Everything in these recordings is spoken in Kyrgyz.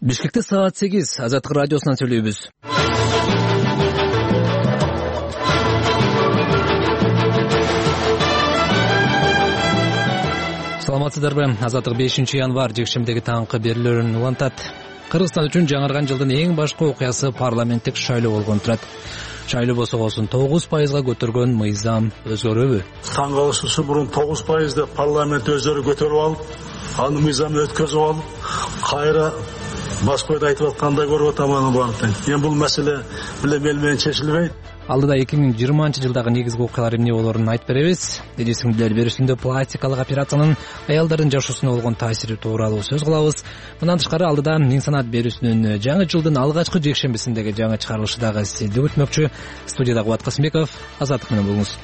Бишкекте саат 8 Азаттык радиосунан сүйлөйбүз. Саламатсыздарбы? Азаттык 5 январь жекшемдеги таңкы берүүлөрүн улантат. Кыргызстан үчүн жаңырган жылдын эң башкы окуясы парламенттик шайлоо болгон турат. Шайлоо босогосун 9%га көтөргөн мыйзам өзгөрөбү? Таң калышыбыз мурун 9% парламент өздөрү көтөрүп алып, аны мыйзамды өткөзүп алып, кайра башкойду айтып аткандай көрүп атам аны баарын. Эми бул маселе менен чечилбейт. Алдыда 2020-жылдагы негизги окуялар эмне болоорун айтып беребиз. Делесиңдер берүүсүндө пластикалык операциянын аялдардын жашоосуна болгон таасири тууралуу сөз кылабыз. Мындан тышкары алдыда Миң санат берүүсүнүн жаңы жылдын алгачкы жекшембисиндеги жаңы чыгарылышы дагы сизди күтмөкчү. Студияда Кубат Касымбеков, Азаттык менен болуңуз.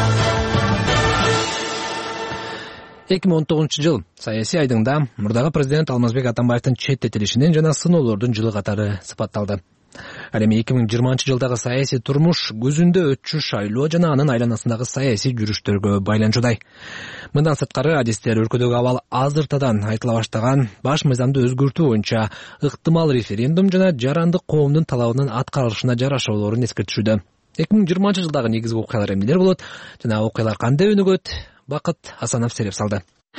2019-жыл саясий айдыңда мурдагы президент Алмазбек Атамбаевдин четтетилишинин жана сыноолордун жылы катары сыпатталды. Ал эми 2020-жылдагы саясий турмуш күзүндө өтчү шайлоо жана анын айланасындагы саясий жүрүштөргө байланчудай. Мындан сырткары адистер өлкөдөгү абал азыртадан айтыла баштаган баш мыйзамды өзгөртүү боюнча ыктымал референдум жана жарандык коомдун талабынын аткарылышына жарашуулорун эскертишүүдө. 2020-жылдагы негизги окуялар эмнелер болот жана окуялар кандай өнүгөт? Бакыт Асанов сереп салды.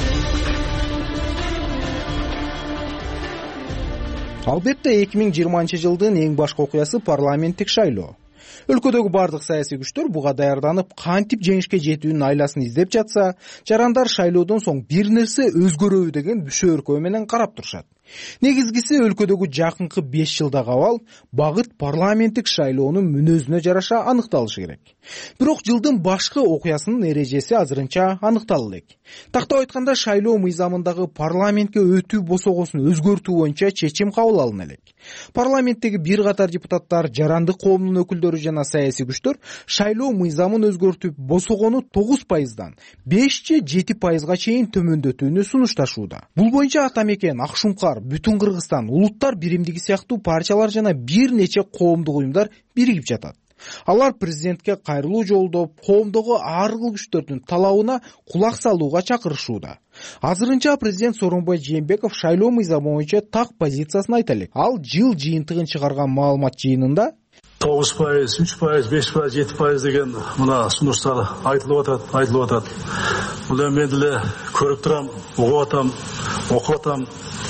Албетте 2020-жылдын эң башкы окуясы парламенттик шайлоо. Өлкөдөгү бардык саясий күчтөр буга даярданып, кантип жеңишке жетүүнүн айласын издеп жатса, жарандар шайлоодон соң бир нерсе өзгөрөбү деген бüşөөркөө менен карап турушат. Негизгиси өлкөдөгү жакынкы 5 жылдагы абал багыт парламенттик шайлоонун мүнөзүнө жараша аныкталышы керек. Бирок жылдын башкы окуясынын эрежеси азырынча аныктала элек. Тактап айтканда шайлоо мыйзамындагы парламентке өтүү босогосун өзгөртүү боюнча чечим кабыл алына элек. Парламенттеги бир катар депутаттар, жарандык коомдун өкүлдөрү жана саясий күчтөр шайлоо мыйзамын өзгөртүп, босогону 9%дан 5-7%га чейин төмөндөтүүнү сунушташууда. Бул боюнча Атамекен, Акшумкар, Бүтүн Кыргызстан, Улуттар биримдиги сыяктуу партиялар жана бир нече коомдук уюмдар биригип жатат. Алар президентке кайрылуу жолдоп, коомдогу ар кыл күчтөрдүн талабына кулак салууга чакырышууда. Азырынча президент Сооронбай Жээнбеков шайлоо мыйзамы боюнча так позициясын айта элек. Ал жыл жыйынтыгын чыгарган маалымат жыйынында 9%, 3%, 5%, 7% деген мына сунуштар айтылып атат. Бул эми мен деле көрүп турам, угуп атам, окуп атам.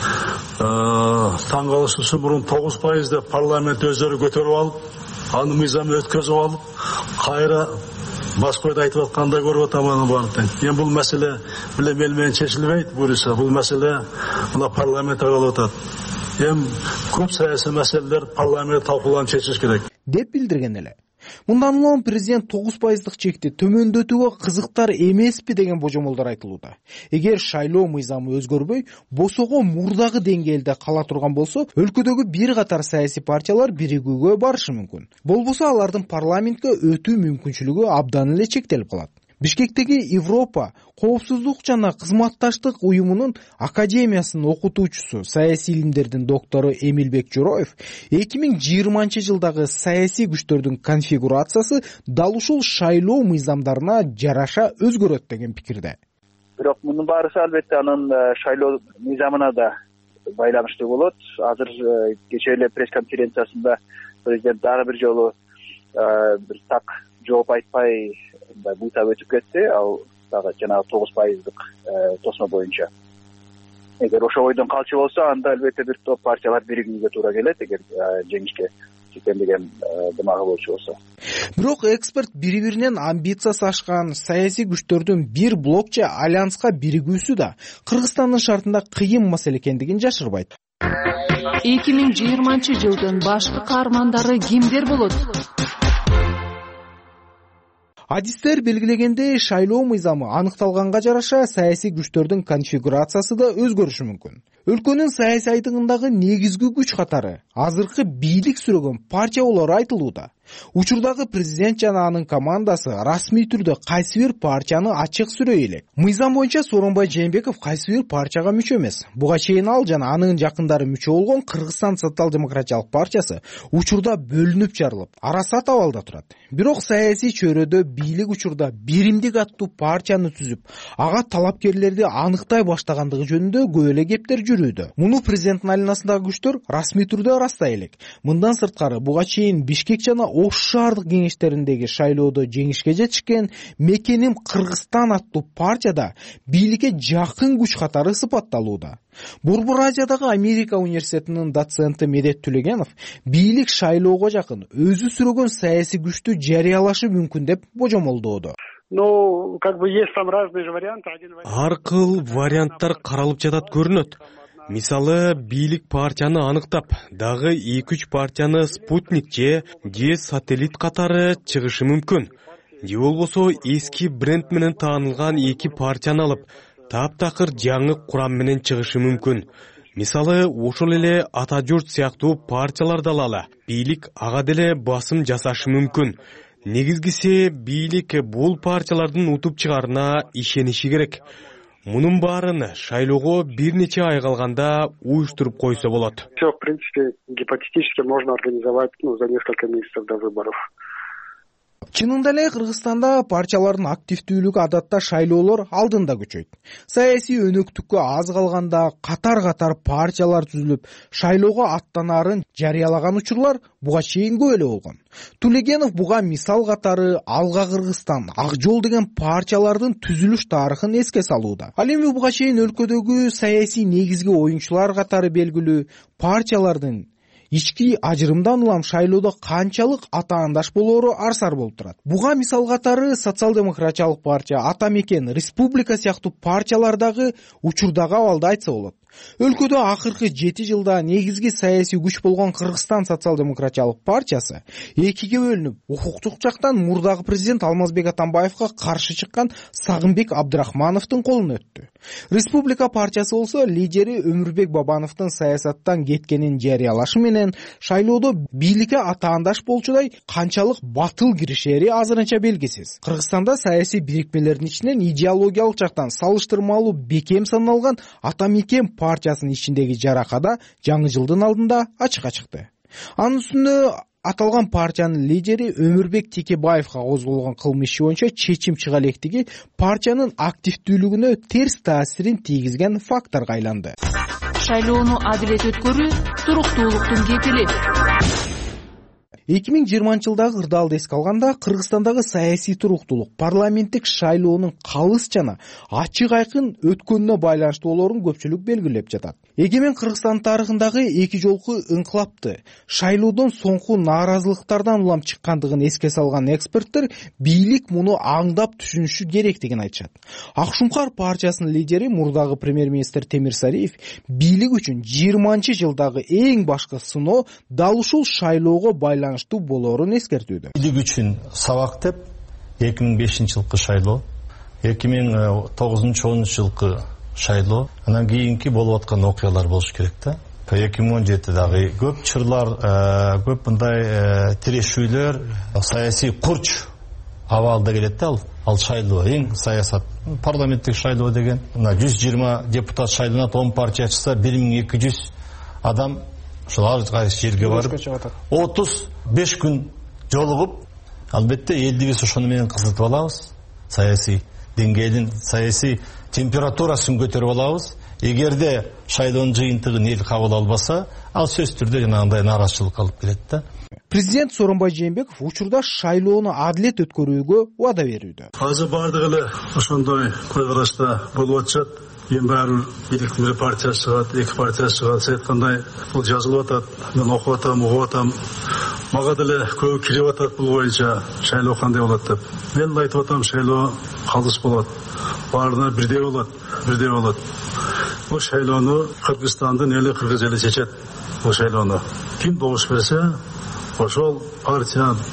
Таң калышыбыз мурун 9% парламент өздөрү көтөрүп алып, аны мыйзамды өткөзүп алып, кайра башкойду айтып аткандай көрүп атам аны баарын. Эми бул маселе менен чечилбейт, бул маселе мына парламентте калып атат. Эми көп саясий маселелер парламентте талкууланып чечилиш керек деп билдирген эле. Мындан улам президент 9%дык чекти төмөндөтүүгө кызыктар эмеспи деген божомолдор айтылууда. Эгер шайлоо мыйзамы өзгөрбөй, босого мурдагы деңгээлде кала турган болсо, өлкөдөгү бир катар саясий партиялар биригүүгө барышы мүмкүн. Болбосо алардын парламентке өтүү мүмкүнчүлүгү абдан эле чектелип калат. Бишкектеги Европа коопсуздук жана кызматташтык уюмунун академиясынын окутуучусу, саясий илимдердин доктору Эмилбек Жороев 2020-жылдагы саясий күчтөрдүн конфигурациясы дал ушул шайлоо мыйзамдарына жараша өзгөрөт деген пикирде. Бирок мунун баарысы албетте анын шайлоо мыйзамына да байланыштуу болот. Азыр кечээ эле пресс-конференциясында президент дагы бир жолу бир так жооп айтпай буйтап өтүп кетти. Ал дагы жанагы 9%дык тосмо боюнча. Эгер ошол ойдон калчу болсо, анда албетте бир топ партиялар биригүүгө туура келет, эгер жеңишке жетем деген дымагы болчу болсо. Бирок эксперт бири-биринен амбициясы ашкан саясий күчтөрдүн бир блок же альянска биригүүсү да Кыргызстандын шартында кыйын маселе экендигин жашырбайт. 2020-жылдын башкы каармандары кимдер болот? Адистер белгилегендей, шайлоо мыйзамы аныкталганга жараша саясий күчтөрдүн конфигурациясы да өзгөрүшү мүмкүн. Өлкөнүн саясий айдыгындагы негизги күч катары азыркы бийлик сүрөгөн партия болору айтылууда. Учурдагы президент жана анын командасы расмий түрдө кайсы бир партияны ачык сүрөй элек. Мыйзам боюнча Сооронбай Жээнбеков кайсы бир партияга мүчө эмес. Буга чейин ал жана анын жакындары мүчө болгон Кыргызстан социал-демократиялык партиясы учурда бөлүнүп жарылып, арасат абалда турат. Бирок саясий чөйрөдө бийлик учурда биримдик аттуу партияны түзүп, ага талапкерлерди аныктай баштагандыгы жөнүндө көп эле кептер жүрүүдө. Муну президенттин айланасындагы күчтөр расмий түрдө ырастай элек. Мындан сырткары буга чейин Бишкек жана Ош шаардык кеңештериндеги шайлоодо жеңишке жетишкен Мекеним Кыргызстан аттуу партияда бийликке жакын күч катары сыпатталууда. Борбор Азиядагы Америка университетинин доценти Медет Түлегенов бийлик шайлоого жакын өзү сүрөгөн саясий күчтү жарыялашы мүмкүн деп божомолдоодо. Есть там разные же варианты. Ар кыл варианттар каралып жатат көрүнөт. Мисалы, бийлик партияны аныктап, дагы 2-3 партияны спутник же сателлит катары чыгышы мүмкүн. Же болбосо эски бренд менен таанылган 2 партияны алып, таптакыр жаңы курам менен чыгышы мүмкүн. Мисалы, ошол эле Ата журт сыяктуу партияларды алалы. Бийлик ага деле басым жасашы мүмкүн. Негизгиси бийлик бул партиялардын утуп чыгарына ишениши керек. Мунун баарын шайлоого бир нече ай калганда уюштуруп койсо болот. Все, в принципе, гипотетически можно организовать за несколько месяцев до выборов. Чынында эле Кыргызстанда партиялардын активдүүлүгү адатта шайлоолор алдында күчөйт. Саясий өнөктүккө аз калганда катар партиялар түзүлүп, шайлоого аттанаарын жарыялаган учурлар буга чейин көп эле болгон. Түлегенов буга мисал катары Алга Кыргызстан, Ак жол деген партиялардын түзүлүш тарыхын эске салууда. Ал эми буга чейин өлкөдөгү саясий негизги оюнчулар катары белгилүү партиялардын ички ажырымдан улам шайлоодо канчалык атаандаш болоору арсар болуп турат. Буга мисал катары социал-демократиялык партия, Ата Мекен, Республика сыяктуу партиялар дагы учурдагы абалды айтса болот. Өлкөдө акыркы 7 жылда негизги саясий күч болгон Кыргызстан социал-демократиялык партиясы экиге бөлүнүп, укуктук жактан мурдагы президент Алмазбек Атамбаевга каршы чыккан Сагынбек Абдрахмановдун колуна өттү. Республика партиясы болсо лидери Өмүрбек Бабановдун саясаттан кеткенин жарыялашы менен шайлоодо бийликке атаандаш болчудай канчалык батыл киришери азырынча белгисиз. Кыргызстанда саясий бирикмелердин ичинен идеологиялык жактан салыштырмалуу бекем саналган Ата Мекен партиясынын ичиндеги жаракада жаңы жылдын алдында ачыкка чыкты. Анын үстүнө аталган партиянын лидери Өмүрбек Текебаевга козголгон кылмыш иши боюнча чечим чыга электиги партиянын активдүүлүгүнө терс таасирин тийгизген факторго айланды. Шайлоону адилет өткөрүү туруктуулуктун кепили. 2020-жылдагы ырдаалды эске алганда Кыргызстандагы саясий туруктуулук парламенттик шайлоонун калыс жана ачык айкын өткөнүнө байланыштуу болоорун көпчүлүк белгилеп жатат. Эгемен Кыргызстан тарыхындагы эки жолку ыңкылапты шайлоодон соңку нааразылыктардан улам чыккандыгын эске салган эксперттер бийлик муну аңдап түшүнүшү керектигин айтышат. Акшумкар партиясынын лидери мурдагы премьер-министр Темир Сариев бийлик үчүн 20-жылдагы эң башкы сыноо дал ушул шайлоого байланыштуу болоорун эскертүүдө. Бийлик үчүн сабак деп 2005-жылкы шайлоо, 2009-10 жылкы шайлоо, анан кийинки болуп аткан окуялар болуш керек да. 2017-дагы көп чырлар, көп мындай тирешүүлөр, саясий курч абалда келет да ал шайлоо, эң саясат. Парламенттик шайлоо деген, 120 депутат шайланат, 10 партия чыкса 1200 адам ошол ар кайсы жерге барып 35 күн жолугуп, албетте элди биз ошону менен кызытып алабыз. Саясий деңгээлин, саясий температурасын көтөрүп алабыз. Эгерде шайлоонун жыйынтыгын эл кабыл албаса, ал сөзсүз түрдө жанагындай нааразычылыкка алып келет да. Президент Сооронбай Жээнбеков учурда шайлоону адилет өткөрүүгө убада берүүдө. Азыр бардыгы эле ошондой кой карашта болуп атышат. Эми баары бийликтин бир партиясы чыгат, эки партиясы чыгат, сиз айткандай бул жазылып атат. Мен окуп атам, угуп атам. Мага деле көбү кирип атат бул боюнча шайлоо кандай болот деп. Мен айтып атам, шайлоо калыс болот. Баарына бирдей болот, бирдей болот. Бул шайлоону Кыргызстандын эли, кыргыз эли чечет. Бул шайлоону ким добуш берсе, ошол партия.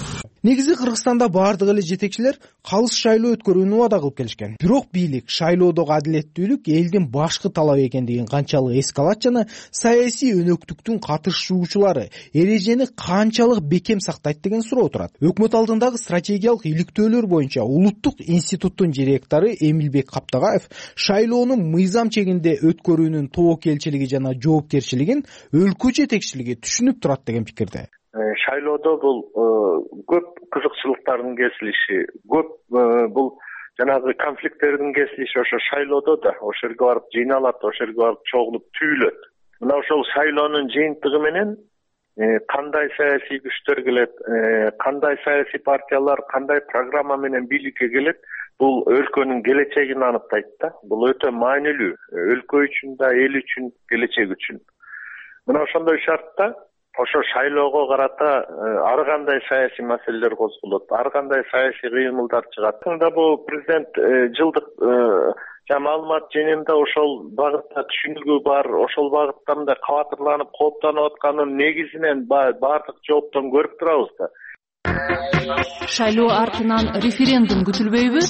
Негизи Кыргызстанда баардык эле жетекчилер калыс шайлоо өткөрүүнү убада кылып келишкен. Бирок бийлик шайлоодогу адилеттүүлүк элдин башкы талабы экендигин канчалык эске алат жана саясий өнөктүктүн катышуучулары эрежени канчалык бекем сактайт деген суроо турат. Өкмөт алдындагы стратегиялык иликтөөлөр боюнча Улуттук институттун директору Эмилбек Каптагаев шайлоону мыйзам чегинде өткөрүүнүн тобокелчилиги жана жоопкерчилигин өлкө жетекчилиги түшүнүп турат деген пикирде. Шайлоодо бул көп кызыкчылыктардын кесилиши, көп бул жанагы конфликттердин кесилиши ошо шайлоодо да, ошол жерге барып жыйналат, ошол жерге барып чогулуп түйүлөт. Мына ошол шайлоонун жыйынтыгы менен кандай саясий күчтөр келет, кандай саясий партиялар кандай программа менен бийликке келет, бул өлкөнүн келечегин аныктайт да. Бул өтө маанилүү өлкө үчүн да, эл үчүн, келечек үчүн. Мына ошондой шартта ошо шайлоого карата ар кандай саясий маселелер козголот, ар кандай саясий кыймылдар чыгат. Бул президент жылдык маалымат жыйынында ошол багытта түшүнүгү бар, ошол багытта мындай кабатырланып, кооптонуп атканын негизинен баардык жооптон көрүп турабыз да. Шайлоо артынан референдум күтүлбөйбү?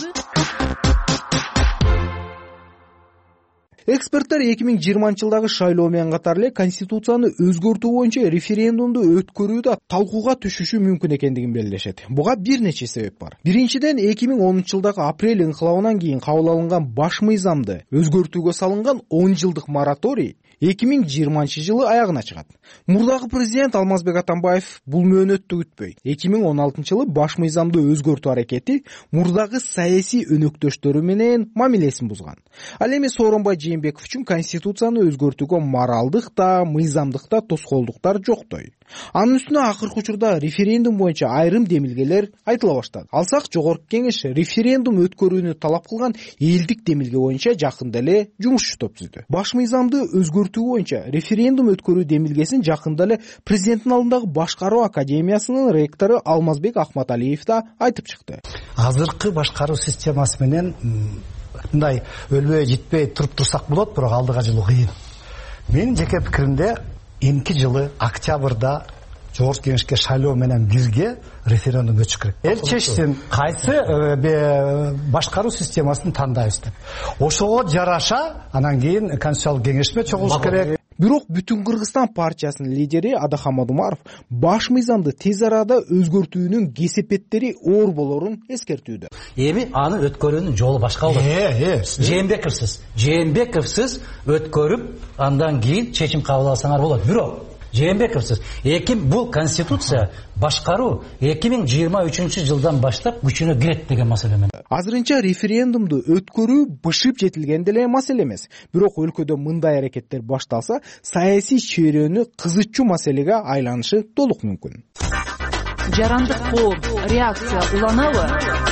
Эксперттер 2020-жылдагы шайлоо менен катар эле конституцияны өзгөртүү боюнча референдумду өткөрүү да талкууга түшүшү мүмкүн экендигин белгилешет. Буга бир нече себеп бар. Биринчиден 2010-жылдагы апрель инкылабынан кийин кабыл алынган баш мыйзамды өзгөртүүгө салынган 10 жылдык мораторий 2020-жылы аягына чыгат. Мурдагы президент Алмазбек Атамбаев бул мөөнөттү күтпөй 2016-жылы баш мыйзамды өзгөртүү аракети мурдагы саясий өнөктөштөрү менен мамилесин бузган. Ал эми Сооронбай Жээнбеков үчүн конституцияны өзгөртүүгө моралдык да, мыйзамдык да тоскоолдуктар жоктой. Анын үстүнө акыркы учурда референдум боюнча айрым демилгелер айтыла баштады. Алсак жогорку кеңеш референдум өткөрүүнү талап кылган элдик демилге боюнча жакында эле жумушчу топ түздү. Баш мыйзамды өзгөртүү боюнча референдум өткөрүү демилгесин жакында эле президенттин алдындагы башкаруу академиясынын ректору Алмазбек Ахматалиев да айтып чыкты. Азыркы башкаруу системасы менен мындай өлбөй жетпей туруп турсак болот, бирок алдыга жылуу кыйын. Менин жеке пикиримде эмки жылы октябрда жогорку кеңешке шайлоо менен бирге референдум өтүш керек. Эл чечсин кайсы башкаруу системасын тандайбыз деп. Ошого жараша анан кийин конституциялык кеңешме чогулуш керек. Бирок Бүтүн Кыргызстан партиясынын лидери Адахамад Умаров баш мыйзамды тез арада өзгөртүүнүн кесепеттери оор болорун эскертүүдө. Эми аны өткөрүүнүн жолу башка болот. Жээнбековсуз өткөрүп, андан кийин чечим кабыл алсаңар болот. Бирок Жээнбековсуз бул конституция башкаруу 2023-жылдан баштап күчүнө кирет деген маселе менен. Азырынча референдумду өткөрүү бышып жетилген деле маселе эмес. Бирок өлкөдө мындай аракеттер башталса, саясий чөйрөнү кызычуу маселеге айланышы толук мүмкүн. Жарандык коом реакция уланабы?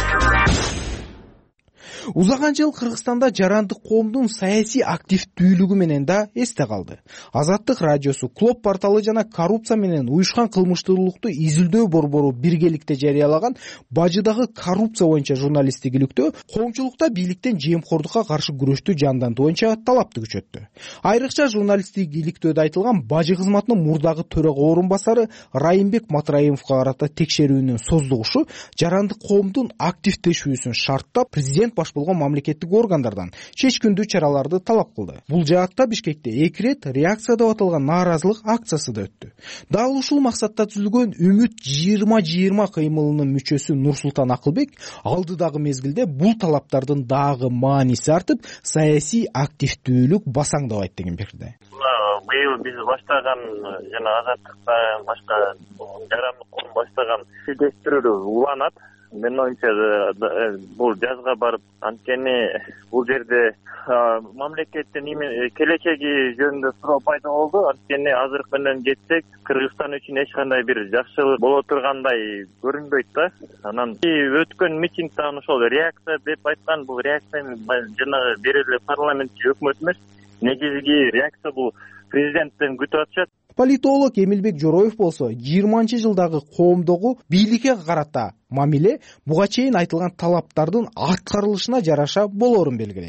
Узаган жыл Кыргызстанда жарандык коомдун саясий активдүүлүгү менен да эсте калды. Азаттык радиосу, Клоп порталы жана коррупция менен уюшкан кылмыштуулукту изилдөө борбору биргеликте жарыялаган Бажыдагы коррупция боюнча журналисттик иликтөө коомчулукта бийликтен жемкордукка каршы күрөштү жандантуу боюнча талапты күчөттү. Айрыкча журналисттик иликтөөдө айтылган Бажы кызматынын мурдагы төрага орун басары Райымбек Матраимовго карата текшерүүнүн создугушу жарандык коомдун активдешүүсүн шарттап президент болгон мамлекеттик органдардан чечкиндүү чараларды талап кылды. Бул жаатта Бишкекте 2 рет реакция деп аталган нааразылык акциясы да өттү. Дал ушул максатта түзүлгөн Үмүт 2020 кыймылынын мүчөсү Нурсултан Акылбек алдыдагы мезгилде бул талаптардын дагы мааниси артып, саясий активдүүлүк басаңдабайт деген пикирде. Быйыл биз баштаган жана азаттыкта башка жарандык коом баштаган тештирүү уланат. Мен оюмча бул жазга барып, анткени бул жерде мамлекеттин келечеги жөнүндө суроо пайда болду. Анткени азыркы менен кетсек, Кыргызстан үчүн эч кандай бир жакшылык боло тургандай көрүнбөйт да. Анан өткөн митингде ошол реакция деп айткан, бул реакция жанагы берели парламент өкмөт эмес. Негизги реакция бул президенттен күтүп атышат. Политолог Эмилбек Жороев болсо 20-жылдагы коомдогу бийликке карата мамиле буга чейин айтылган талаптардын аткарылышына жараша болорун белгилейт.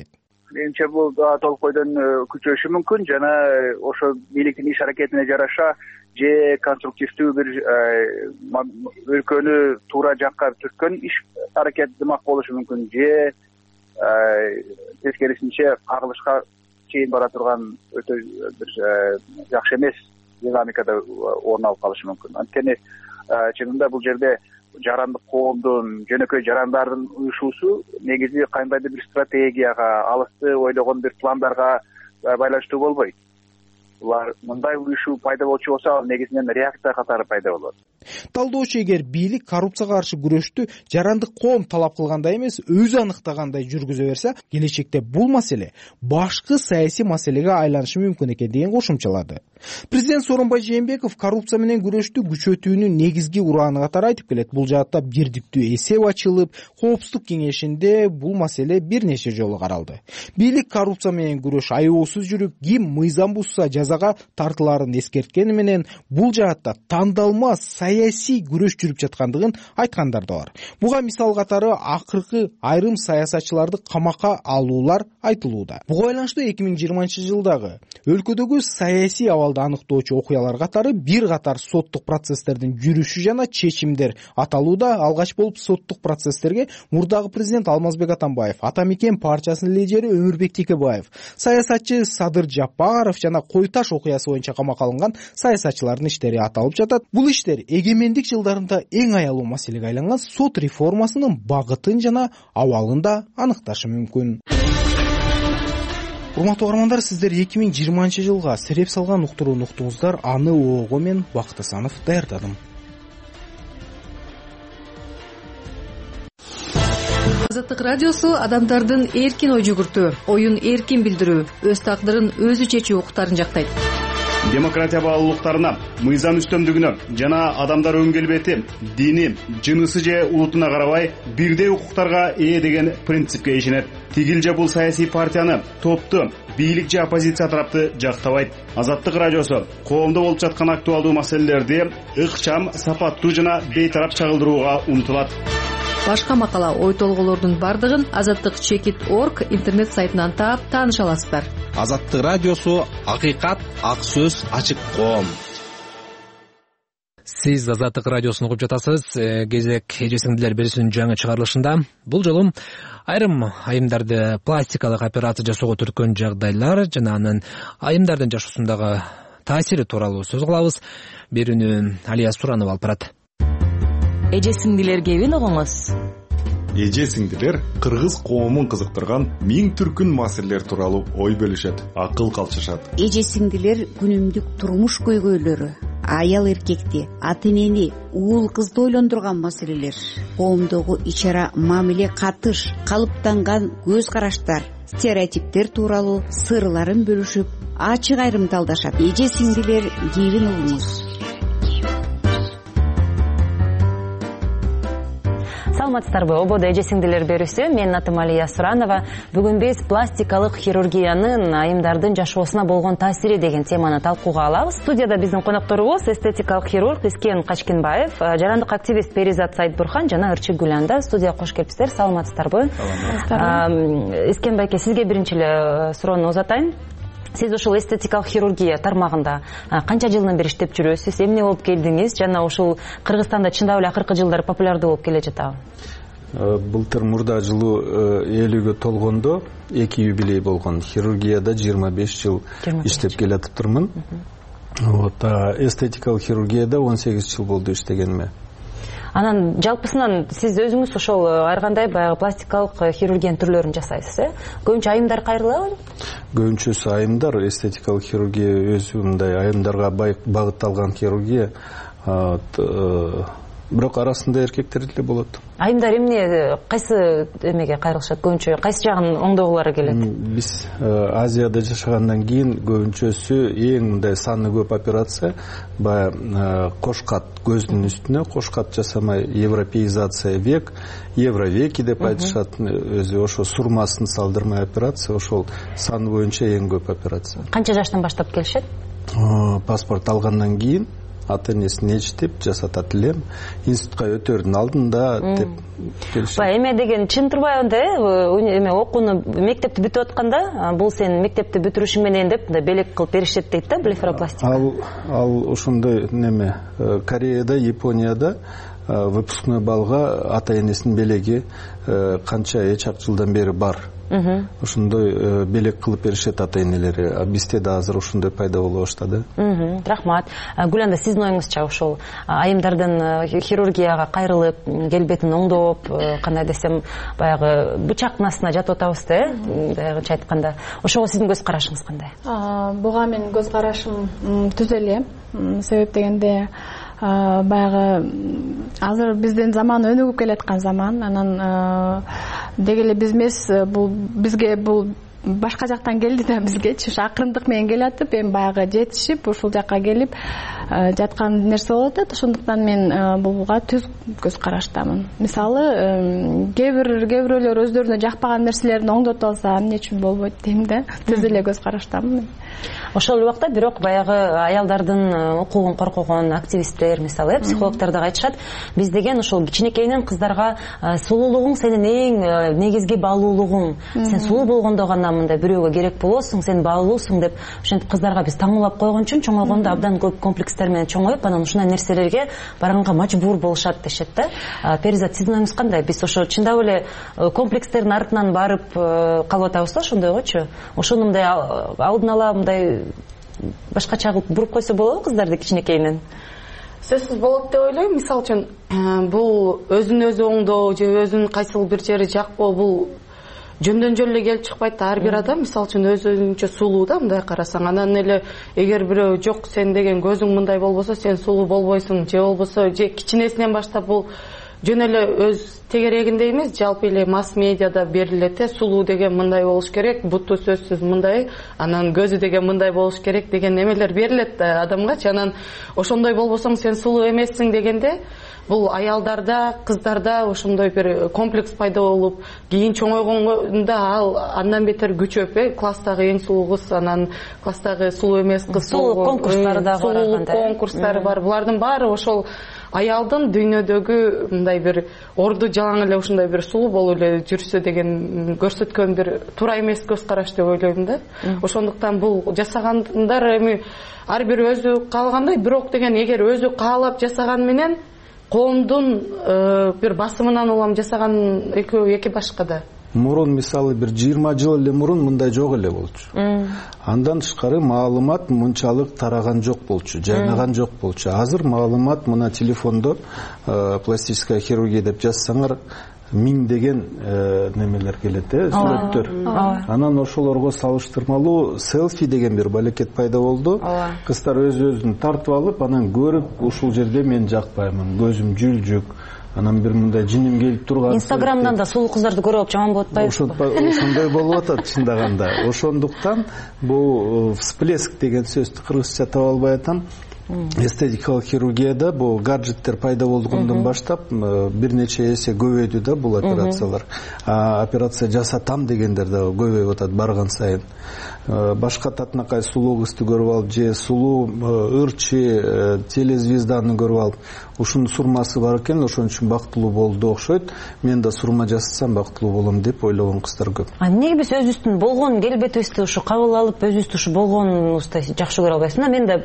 менимче бул толук бойдон күчөшү мүмкүн жана ошо бийликтин иш аракетине жараша же конструктивдүү бир өлкөнү туура жакка түрткөн иш аракет дымак болушу мүмкүн же тескерисинче кагылышка чейин бара турган өтө бир жакшы эмес динамикада орун алып калышы мүмкүн. Анткени чынында бул жерде жарандык коомдун жөнөкөй жарандардын уюшуусу негизи кандайдыр бир стратегияга алысты ойлогон бир пландарга байланыштуу болбойт. Булар мындай уюшуу пайда болчу болсо ал негизинен реакция катары пайда болот. Талдоочу эгер бийлик коррупцияга каршы күрөштү жарандык коом талап кылгандай эмес өзү аныктагандай жүргүзө берсе келечекте бул маселе башкы саясий маселеге айланышы мүмкүн экендигин кошумчалады. Президент Сооронбай Жээнбеков коррупция менен күрөштү күчөтүүнүн негизги урааны катары айтып келет. Бул жаатта бирдиктүү эсеп ачылып, Коопсуздук кеңешинде бул маселе бир нече жолу каралды. Бийлик коррупция менен күрөш аябоосуз жүрүп, ким мыйзам бузса жазага тартыларын эскерткени менен бул жаатта тандалма саясий күрөш жүрүп жаткандыгын айткандар да бар. Буга мисал катары акыркы айрым саясатчыларды камакка алуулар айтылууда. Буга байланыштуу 2020-жылдагы өлкөдөгү саясий абалды аныктоочу окуялар катары бир катар соттук процесстердин жүрүшү жана чечимдер аталууда. Алгач болуп соттук процесстерге мурдагы президент Алмазбек Атамбаев, Ата Мекен партиясынын лидери Өмүрбек Текебаев, саясатчы Садыр Жапаров жана Кой Таш окуясы боюнча камакка алынган саясатчылардын иштери аталып жатат. Бул иштер эгемендик жылдарында эң аялуу маселеге айланган сот реформасынын багытын жана абалын да аныкташы мүмкүн. Урматтуу угармандар, сиздер 2020-жылга сереп салган уктурууну уктуңуздар. Аны Оого мен Бактысанов даярдадым. Азаттык радиосу адамдардын эркин ой жүгүртүү, оюн эркин билдирүү, өз тагдырын өзү чечүү укуктарын жактайт. Демократия баалуулуктарына, мыйзам үстөмдүгүнө жана адамдар өн келбети, дини, жынысы же улутуна карабай бирдей укуктарга ээ деген принципке ишенет. Тигил же бул саясий партияны, топту, бийлик же оппозиция тарапты жактабайт. Азаттык радиосу коомдо болуп жаткан актуалдуу маселелерди ыкчам, сапаттуу жана бейтарап чагылдырууга умтулат. Башка макала, ой толголордун бардыгын azattik.org интернет сайтынан таап тааныша аласыздар. Азаттык радиосу акыйкат, ак сөз, ачык коом. Сиз Азаттык радиосун угуп жатасыз. Кезек эжесиңдилер берүүсүнүн жаңы чыгарылышында бул жолу айрым айымдарды пластикалык операция жасоого түрткөн жагдайлар жана анын айымдардын жашоосундагы таасири тууралуу сөз кылабыз. Берүүнү Алия Суранова алып барат. Эже сиңдилерге угуңуз. Эже сиңдилер кыргыз коомун кызыктырган миң түркүн маселелер тууралуу ой бөлүшөт, акыл калчышат. Эже сиңдилер күнүмдүк турмуш көйгөйлөрү, аял эркекти, ата энени, уул кызды ойлондурган маселелер, коомдогу ичара мамиле катыш, калыптанган көз караштар, стереотиптер тууралуу сырларын бөлүшүп, ачык айрымдалдашат. Эже сиңдилер келин угуңуз. Саламатсыздарбы? Ободо эже сиңдилер берүүсү. Менин атым Алия Суранова. Бүгүн биз пластикалык хирургиянын айымдардын жашоосуна болгон таасири деген теманы талкууга алабыз. Студияда биздин конокторубуз эстетикалык хирург Эскен Качкенбаев, жарандык активист Перизат Сайытбурхан жана Ырчы Гүланда студияга кош келипсиздер. Саламатсыздарбы? Эскен байке, сизге биринчи эле суроону узатайын. Сиз ушул эстетикалык хирургия тармагында канча жылдан бери иштеп жүрөсүз? Эмне болуп келдиңиз жана ушул Кыргызстанда чындап эле акыркы жылдары популярдуу болуп келе жатабы? Былтыр мурда жылуу 50-гө толгондо 2 юбилей болгон. Хирургияда 25 жыл иштеп келатыптырмын. Эстетикалык хирургияда 18 жыл болду иштегениме. Анан жалпысынан сиз өзүңүз ошол ар кандай баягы пластикалык хирургиянын түрлөрүн жасайсыз, Көбүнчө айымдар кайрылабы? Көбүнчөсү айымдар. Эстетикалык хирургия өзү мындай айымдарга багытталган хирургия, бирок арасында эркектер деле болот. Айымдар эмне, кайсы эмеге кайрылышат? Көбүнчө кайсы жагын оңдогулары келет? Биз Азияда жашагандан кийин көбүнчөсү эң мындай саны көп операция баягы кош кат, көздүн үстүнө кош кат жасамай европеизация век, евровеки деп айтышат. Өзү ошо сурмасын салдырмай операция, ошол саны боюнча эң көп операция. Канча жаштан баштап келишет? Паспорт алгандан кийин ата энесин ээрчитип жасатат элем. Институтка өтөрдүн алдында деп келишет. Эме деген чын турбайбы эме окууну мектепти бүтүп атканда бул сен мектепти бүтүрүшүң менен деп белек кылып беришет дейт да блефаропластика. Ал ошондой неме Кореяда, Японияда выпускной балга ата энесинин белеги канча эч жылдан бери бар. Ошондой белек кылып беришет ата энелери. А бизде да азыр ошондой пайда боло баштады. Рахмат. Гүланда, сиздин оюңузча ошол айымдардын хирургияга кайрылып, келбетин оңдоп, кандай десем, баягы бычактын астына жатып атабыз да, баягыча айтканда. Ошого сиздин көз карашыңыз кандай? Буга менин көз карашым түз эле. Себеп дегенде баягы азыр биздин заман өнүгүп келаткан заман, анан деги эле биз эмес, бул бизге бул башка жактан келди да бизгечи ушу акырындык менен келатып, эми баягы жетишип ушул жакка келип жаткан нерсе болуп атат. Ошондуктан мен буга түз көз караштамын. Мисалы, кээ бирөөлөр өздөрүнө жакпаган нерселерин оңдото алса, эмне үчүн болбойт дейм да. Түз эле көз караштамын. Ошол убакта бирок баягы аялдардын укугун коргогон активисттер, мисалы, психологдор да айтышат, биз деген ошол кичинекейинен кыздарга сулуулугуң сенин эң негизги баалуулугуң. Сен сулуу болгондо гана мындай бирөөгө керек болосуң, сен баалуусуң деп ошентип кыздарга биз таңуулап койгон үчүн чоңойгондо абдан көп комплекстер менен чоңоюп, анан ушундай нерселерге барганга мажбур болушат дешет да. Перизат, сиздин оюңуз кандай? Биз ошо чындап эле комплекстердин артынан барып калып атабыз да ошондойгочу? Ошону мындай алдын ала мындай башкача кылып буруп койсо болобу кыздарды кичинекейинен? Сөзсүз болот деп ойлойм. Мисалы үчүн бул өзүн өзү оңдоо же өзүнүн кайсыл бир жери жакпоо бул жөндөн жөн эле келип чыкпайт да. Ар бир адам мисалы үчүн өзүнчө сулуу да, мындай карасаң. Анан эле эгер бирөө жок сен деген көзүң мындай болбосо сен сулуу болбойсуң, же болбосо же кичинесинен баштап бул жөн эле өз тегерегинде эмес, жалпы эле масс медиада берилет. Сулуу деген мындай болуш керек, буту сөзсүз мындай, анан көзү деген мындай болуш керек деген эмелер берилет адамгачы. Анан ошондой болбосоң сен сулуу эмессиң дегенде бул аялдарда, кыздарда ошондой бир комплекс пайда болуп, кийин чоңойгондо ал андан бетер күчөп, класстагы эң сулуу кыз, анан класстагы сулуу эмес кыз, сулуу конкурстары да бар, сулуу конкурстары бар. Булардын баары ошол аялдын дүйнөдөгү мындай бир орду жалаң эле ушундай бир сулуу болуп эле жүрсө деген көрсөткөн бир туура эмес көз караш деп ойлойм да. Ошондуктан бул жасагандар эми ар бир өзү каалагандай, бирок деген эгер өзү каалап жасаган менен коомдун бир басымынан улам жасаган экөө эки башка да. Мурун мисалы бир 20 жыл эле мурун мындай жок эле болчу. Андан тышкары маалымат мынчалык тараган жок болчу, жайнаган жок болчу. Азыр маалымат мына телефондо пластическая хирургия деп жазсаңар 1000 деген немелер келет, сүрөттөр. Анан ошолорго салыштырмалуу селфи деген бир балекет пайда болду. Кыздар өз-өзүн тартып алып, анан көрүп, ушул жерде мен жакпаймын, көзүм жүлжүк, анан бир мындай жиним келип турган. Инстаграмдан да сулуу кыздарды көрүп алып жаман болуп атпайбы? Ошондой болуп атат чындаганда. Ошондуктан бул всплеск деген сөздү кыргызча таба албай атам. Эстетикалык хирургияда бул гаджеттер пайда болгондон баштап бир нече эсе көбөйдү да бул операциялар. Операция жасатам дегендер да көбөйүп атат барган сайын. Башка татынакай сулуу кызды көрүп алып же сулуу ырчы телезвезданы көрүп алып, ушунун сурмасы бар экен, ошон үчүн бактылуу болду окшойт. Мен да сурма жасасам бактылуу болом деп ойлогон кыздар көп. Эмнеге биз өзүбүздүн болгон келбетибизди ушу кабыл алып, өзүбүздү ушу болгонубузду жакшы көрө албайбыз? Мен да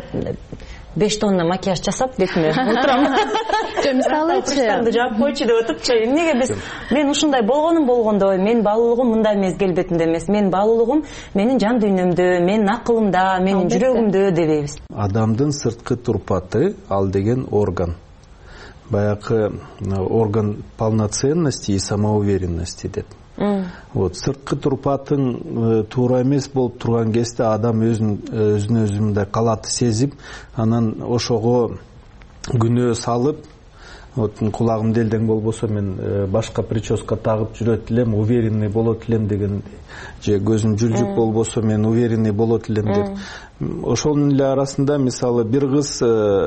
5 тонна макияж жасап бетиме отурам. Мисалычы жаап койчу деп отурчу. Эмнеге биз мен ушундай болгондо, мен баалуулугум мындай эмес, келбетимде эмес, мен баалуулугум менин жан дүйнөмдө, менин акылымда, менин жүрөгүмдө дебейбиз. Адамдын сырткы турпаты ал деген орган. Баягы орган полноценности и самоуверенности деп. Вот сырткы турпатың туура эмес болуп турган кезде адам өзүн мындай калаты сезип, анан ошого күнөө салып, вот кулагым делдең болбосо мен башка прическа тагып жүрөт элем, уверенный болот элем деген, же көзүм жүлжүк болбосо мен уверенный болот элем деп. Ошонун эле арасында мисалы бир кыз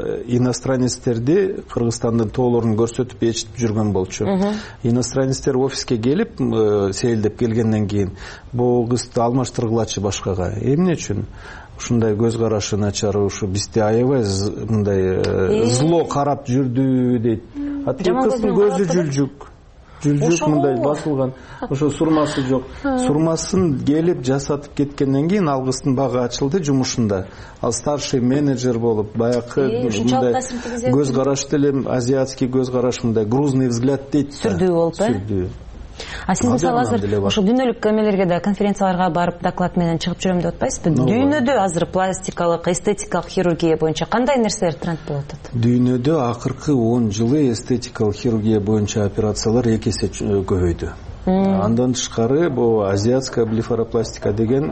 иностранецтерди Кыргызстандын тоолорун көрсөтүп ээрчитип жүргөн болчу. Иностранецтер офиске келип сейилдеп келгенден кийин бул кызды алмаштыргылачы башкага. Эмне үчүн? ушундай көз карашы начар, ушу бизде аябай мындай зло карап жүрдү дейт. А тиги кыздын көзү жүлжүк мындай басылган, ошо сурмасы жок. Сурмасын келип жасатып кеткенден кийин ал кыздын багы ачылды жумушунда. Ал старший менеджер болуп, баягы мындай көз караш деле азиатский көз караш, мындай грузный взгляд дейт. Сүрдүү болуп, сүрдүү. А сиз мисалы азыр ошо дүйнөлүк эмелерге да, конференцияларга барып доклад менен чыгып жүрөм деп атпайсызбы? Дүйнөдө азыр пластикалык, эстетикалык хирургия боюнча кандай нерселер тренд болуп атат? Дүйнөдө акыркы 10 жылы эстетикалык хирургия боюнча операциялар 2 эсе көбөйдү. Андан тышкары бул азиатская блефаропластика деген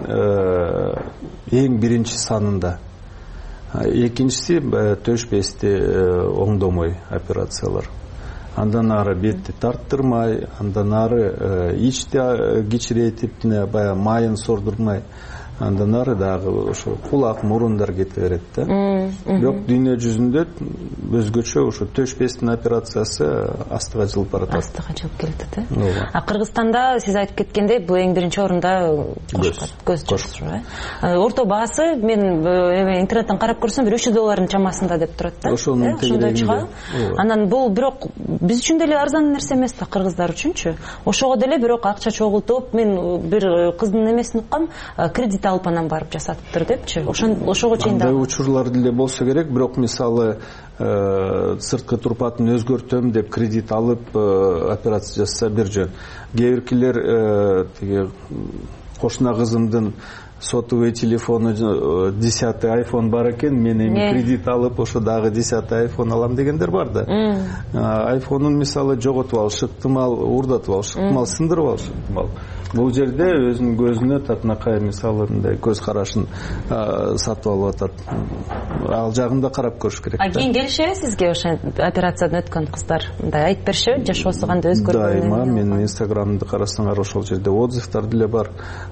эң биринчи санында. Экинчиси төш бести оңдомой операциялар. Андан ары бетти тарттырмай, андан ары ичти кичирейтип, баягы майын сордурмай, андан ары дагы ошо кулак, мурундар кете берет да. Бирок дүйнө жүзүндө өзгөчө ошо төш бестин операциясы астыга жылып баратат. Астыга жылып келатат, э? А Кыргызстанда сиз айтып кеткендей, бул эң биринчи орунда көз жасыруу, э? Орто баасы мен интернеттен карап көрсөм $300 чамасында деп турат да. Ошондой чыга. Анан бул бирок биз үчүн деле арзан нерсе эмес да, кыргыздар үчүнчү. Ошого деле бирок акча чогултуп, мен бир кыздын эмесин уккам, кредит алып анан барып жасатыптыр депчи. Ошого чейин да. Андай учурлар деле болсо керек, бирок мисалы сырткы турпатын өзгөртөм деп кредит алып операция жасаса бир жөн. Кээ биркилер тиги кошуна кызымдын сотовый телефону 10-й айфон бар экен, мен эми кредит алып ошо дагы 10-й айфон алам дегендер бар да. Айфонун мисалы жоготуп алышы ыктымал, уурдатып алышы ыктымал, сындырып алышы ыктымал. Бул жерде өзүнүн көзүнө татынакай мисалы мындай көз карашын сатып алып атат. Ал жагында карап көрүш керек. А кийин келишеби сизге ошо операциядан өткөн кыздар? Мындай айтып беришеби, жашоосу кандай өзгөргөнүн? Дайыма менин инстаграмымды карасаңар ошол жерде отзывдар деле бар.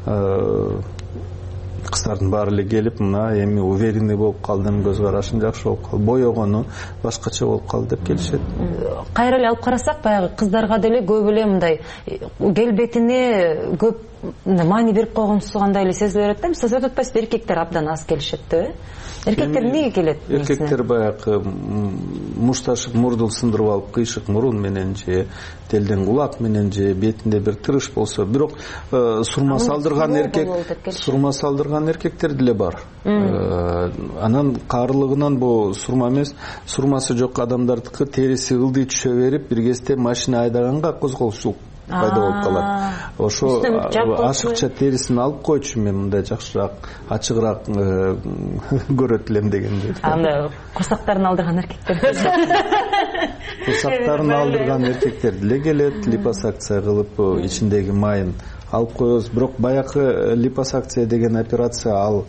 Кыздардын баары эле келип, мына эми уверенный болуп калдым, көз карашым жакшы болуп калды, боёгону башкача болуп калды деп келишет. Кайра эле алып карасак, баягы кыздарга деле көп эле мындай келбетине көп маани берип койгонсу кандай эле сезиле берет да. Сиз айтып атпайсызбы, эркектер абдан аз келишет, э? Эркектер эмнеге келет? Эркектер баягы мушташып, мурдун сындырып алып, кыйшык мурун менен же телден кулак менен же бетинде бир тырыш болсо, бирок сурма салдырган эркектер деле бар. Анан каарылыгынан бул сурма эмес, сурмасы жок адамдардыкы териси ылдый түшө берип, бир кезде машина айдаганга козголушчулук пайда болуп калат. Ошо ашыкча терисин алып койчу, мен мындай жакшыраак, ачыгыраак көрөт элем дегенде. Анда курсактарын алдырган эркектер. Курсактарын алдырган эркектер деле келет, липосакция кылып ичиндеги майын алып коебуз. Бирок баягы липосакция деген операция ал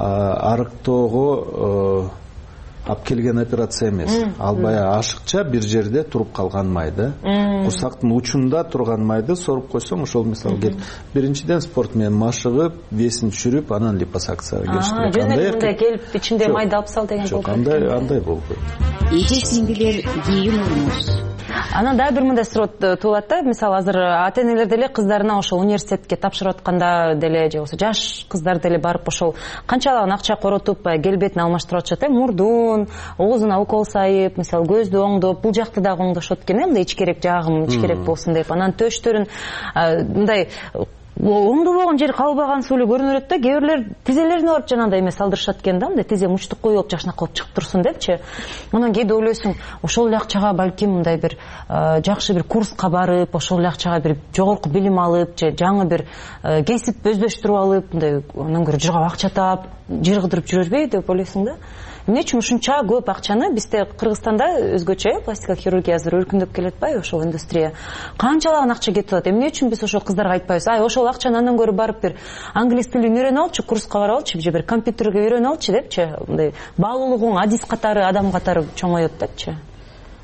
арыктоого алып келген операция эмес. Ал баягы ашыкча бир жерде туруп калган майды, курсактын учунда турган майды соруп койсоң, ошол мисалы биринчиден спорт менен машыгып, весин түшүрүп, анан липосакцияга киришти. Жөнөкөй мындай келип ичинде майды алып сал деген болбойт. Жок, андай болбойт. Эже-сиңдилер кийин урмуш. Анан дагы бир мындай суроо туулат да, мисалы азыр ата-энелер деле кыздарына ошол университетке тапшырып атканда деле же болбосо жаш кыздар деле барып ошол канчалаган акча коротуп келбетин алмаштырып атышат, мурдун, оозуна укол сайып, мисалы көздү оңдоп, бул жакты дагы оңдошот экен, мындай ичкерек жагым, ичкерек болсун деп. Анан төштөрүн мындай оңдобогон жери калбагансуу эле көрүнө берет да. Кээ бирлер тизелерине барып жанагындай эмес алдырышат экен да, мындай тизе мучтук коюп жакшынакай кылып чыгып турсун депчи. Анан кээде ойлойсуң, ошол эле акчага балким мындай бир жакшы бир курска барып, ошол эле акчага бир жогорку билим алып, же жаңы бир кесип өздөштүрүп алып, мындай анан көрө жыргап акча таап, жер кыдырып жүрөрбөй деп ойлойсуң да. Эмне үчүн ушунча көп акчаны бизде Кыргызстанда өзгөчө пластикалык хирургия азыр өркүндөп келет атпайбы, ошол индустрия. Канчалаган акча кетип атат. Эмне үчүн биз ошол кыздарга айтпайбыз? Ай, ошол акчаны андан көрө барып бир англис тилин үйрөнүп алчы, курска барып алчы, же бир компьютерге үйрөнүп алчы депчи. Мындай баалуулугуң адис катары, адам катары чоңоет депчи.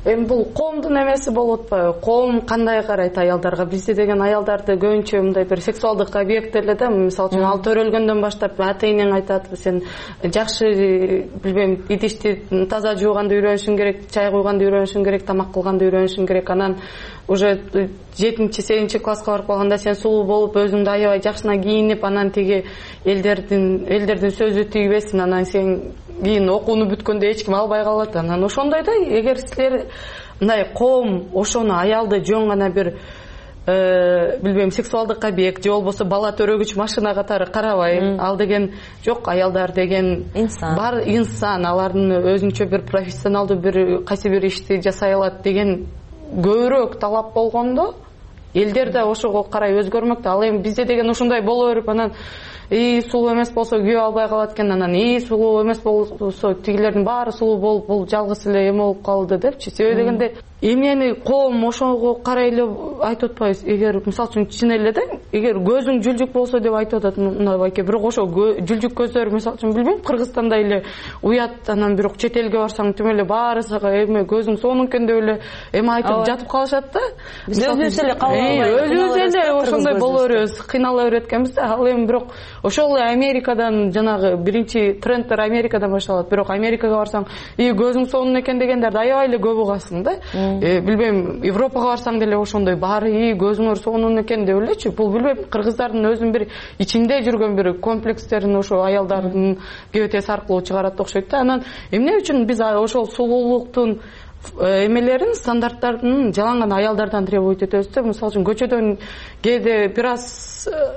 эми бул коомдун эмеси болуп атпайбы? Коом кандай карайт аялдарга? Бизде деген аялдарды көбүнчө мындай бир сексуалдык объект эле да. Мисалы үчүн ал төрөлгөндөн баштап ата-энең айтат, сен жакшы билбейм идишти таза жууганды үйрөнүшүң керек, чай куйганды үйрөнүшүң керек, тамак кылганды үйрөнүшүң керек. Анан уже 7-8 класска барып калганда сен сулуу болуп, өзүңдү аябай жакшына кийинип, анан тиги элдердин сөзү тийбесин, анан сен кийин окууну бүткөндө эч ким албай калат. Анан ошондой да, эгер силер мындай коом ошону аялды жөн гана бир билбейм сексуалдык объект же болбосо бала төрөгүч машина катары карабай, ал деген жок, аялдар деген бар инсан, алардын өзүнчө бир профессионалдуу бир кайсы бир ишти жасай алат деген көбүрөөк талап болгондо элдер да ошого карай өзгөрмөктө. Ал эми бизде деген ушундай боло берип, анан сулуу эмес болсо күйөө албай калат экен, анан сулуу эмес болсо тигилердин баары сулуу болуп, бул жалгыз эле эме болуп калды депчи. Себеби дегенде эмнени коом ошого карай эле айтып атпайбыз. Эгер мисалы үчүн чын эле да, эгер көзүң жүлжүк болсо деп айтып атат мына байке, бирок ошо жүлжүк көздөр мисалы үчүн билбейм Кыргызстанда эле уят, анан бирок чет элге барсаң тим эле баарысыга эме көзүң сонун экен деп эле эме айтып жатып калышат да. Өзүбүз эле өзүбүз эле ошондой боло беребиз, кыйнала берет экенбиз да. Ал эми бирок ошол Америкадан жанагы биринчи трендтер Америкадан башталат. Бирок Америкага барсаң, көзүң сонун экен дегендерди аябай эле көп угасың да. Билбейм, Европага барсаң деле ошондой баары көзүңөр сонун экен деп элечи. Бул билбейм, кыргыздардын өзүнүн бир ичинде жүргөн бир комплекстерин ошо аялдардын КВТС аркылуу чыгарат окшойт да. Анан эмне үчүн биз ошол сулуулуктун эмелерин, стандарттарын жалаң гана аялдардан требовать этебиз да. Мисалы үчүн көчөдөн кээде бир аз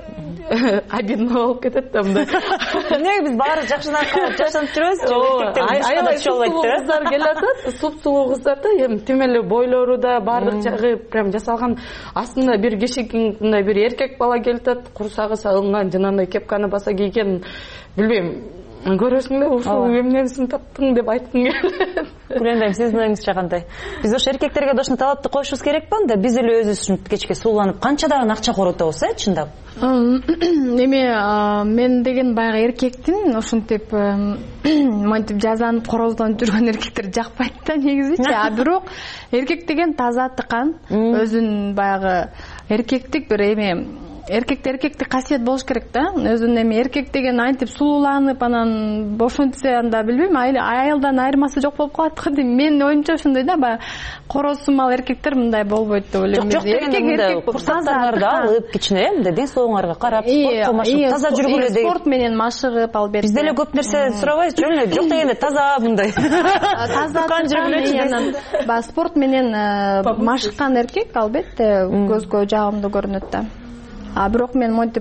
обидно болуп кетет да мындай. Эмнеге биз баары жакшынан калып жашанып жүрөбүз? Аябай сулуу кыздар келатат, суп-сулуу кыздар да, эми тим эле бойлору да баардык жагы прям жасалган. Астында бир киши мындай бир эркек бала келатат, курсагы салынган, жанагындай кепканы баса кийген, билбейм, көрөсүң да, ушул эмнесин таптың деп айткым келет. Күлөндөйм, сиздин оюңузча кандай? Биз ошо эркектерге да ушуну талапты коюшубуз керек ба? Биз эле өзүбүз үчүн кечке сууланып канчадан акча коротобуз, чындап? Эми мен деген баягы эркектин ушинтип монтип жазанып корозлонуп жүргөн эркектер жакпайт да негизичи. Бирок эркек деген таза тыкан, өзүнүн баягы эркектик бир эме эркектик касиет болуш керек да. Өзүнүн эми эркек деген антип сулууланып, анан ошентсе анда билбейм, аялдан айырмасы жок болуп калат го дейм. Менин оюмча ошондой да, баягы короз сымал эркектер мындай болбойт деп ойлойм. Жок дегенде мындай курсактарыңарды алып, кичине мындай ден соолуңарга карап, спортко машыгып, таза жүргүлө деген. Спорт менен машыгып, албетте. Биз деле көп нерсе сурабайбыз, жөн эле жок дегенде таза мындай. Таза жүргүлөчү. Баягы спорт менен машыккан эркек албетте көзгө жагымдуу көрүнөт да. Бирок мен монтип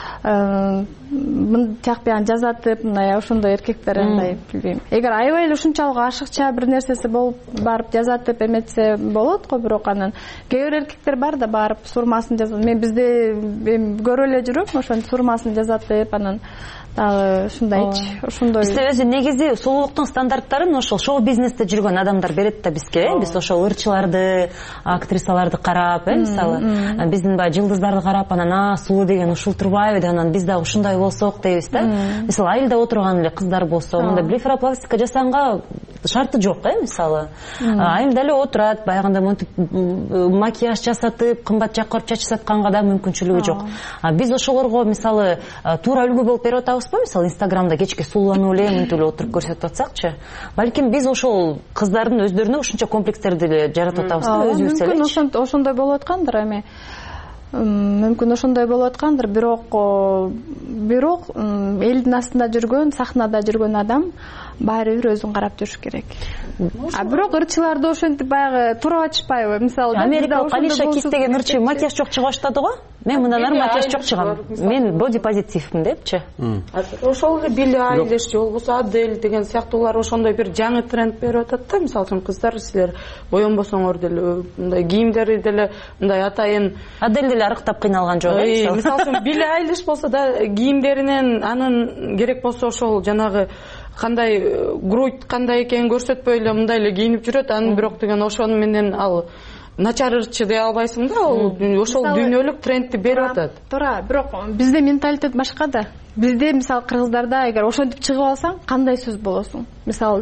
тиякпыян жазатып, мындай ошондой эркектер андай билбейм. Эгер аябай эле ушунчалык ашыкча бир нерсеси болуп барып жазатып эметсе болот го, бирок анан кээ бир эркектер бар да барып сурмасын жазат. Мен бизде көрүп эле жүрөм, ошентип сурмасын жазатып, анан дагы ушундайчы, ошондой. Бизде өзү негизи сулуулуктун стандарттарын ошол шоу бизнесте жүргөн адамдар берет да бизге. Биз ошол ырчыларды, актрисаларды карап, мисалы, биздин баягы жылдыздарды карап, анан сулуу деген ушул турбайбы деп, анан биз да ушундай болсок дейбиз да. Мисалы, айылда отурган эле кыздар болсо, мындай блефаропластика жасаганга шарты жок, мисалы. Айылда эле отурат, баягындай монтип макияж жасатып, кымбат жаккырып чач жасатканга да мүмкүнчүлүгү жок. Биз ошолорго мисалы туура үлгү болуп берип атабыз. Мисалы Инстаграмда кечке сууланып эле мынтип эле отуруп көрсөтүп атсакчы, балким биз ошол кыздардын өздөрүнө ушунча комплекстерди эле жаратып атабыз да, өзүбүз эле. Мүмкүн ошондой болуп аткандыр эми. Мүмкүн ошондой болуп аткандыр, бирок элдин астында жүргөн, сахнада жүргөн адам баары бир өзүн карап жүрүш керек. Бирок ырчыларды ошентип баягы туруп атышпайбы? Мисалы, Америкалык Алиша Кис деген ырчы макияж жок чыга баштады го. Мен мындан ары макияж жок чыгам. Мен боди позитивмин депчи. Ошол эле Билли Айлиш же болбосо Адель деген сыяктуулар ошондой бир жаңы тренд берип атат да. Мисалы үчүн кыздар, силер боенбосоңор деле, мындай кийимдери деле мындай атайын. Адель деле арыктап кыйналган жок. Мисалы үчүн Билли Айлиш болсо да кийимдеринен анын керек болсо ошол жанагы кандай грудь кандай экенин көрсөтпөй эле мындай эле кийинип жүрөт. Анын бирок деген ошону менен ал начар ырчы дей албайсың да, ошол дүйнөлүк трендти берип атат. Туура, бирок бизде менталитет башка да. Бизде мисалы кыргыздарда эгер ошентип чыгып алсаң, кандай сөз болосуң? Мисалы да,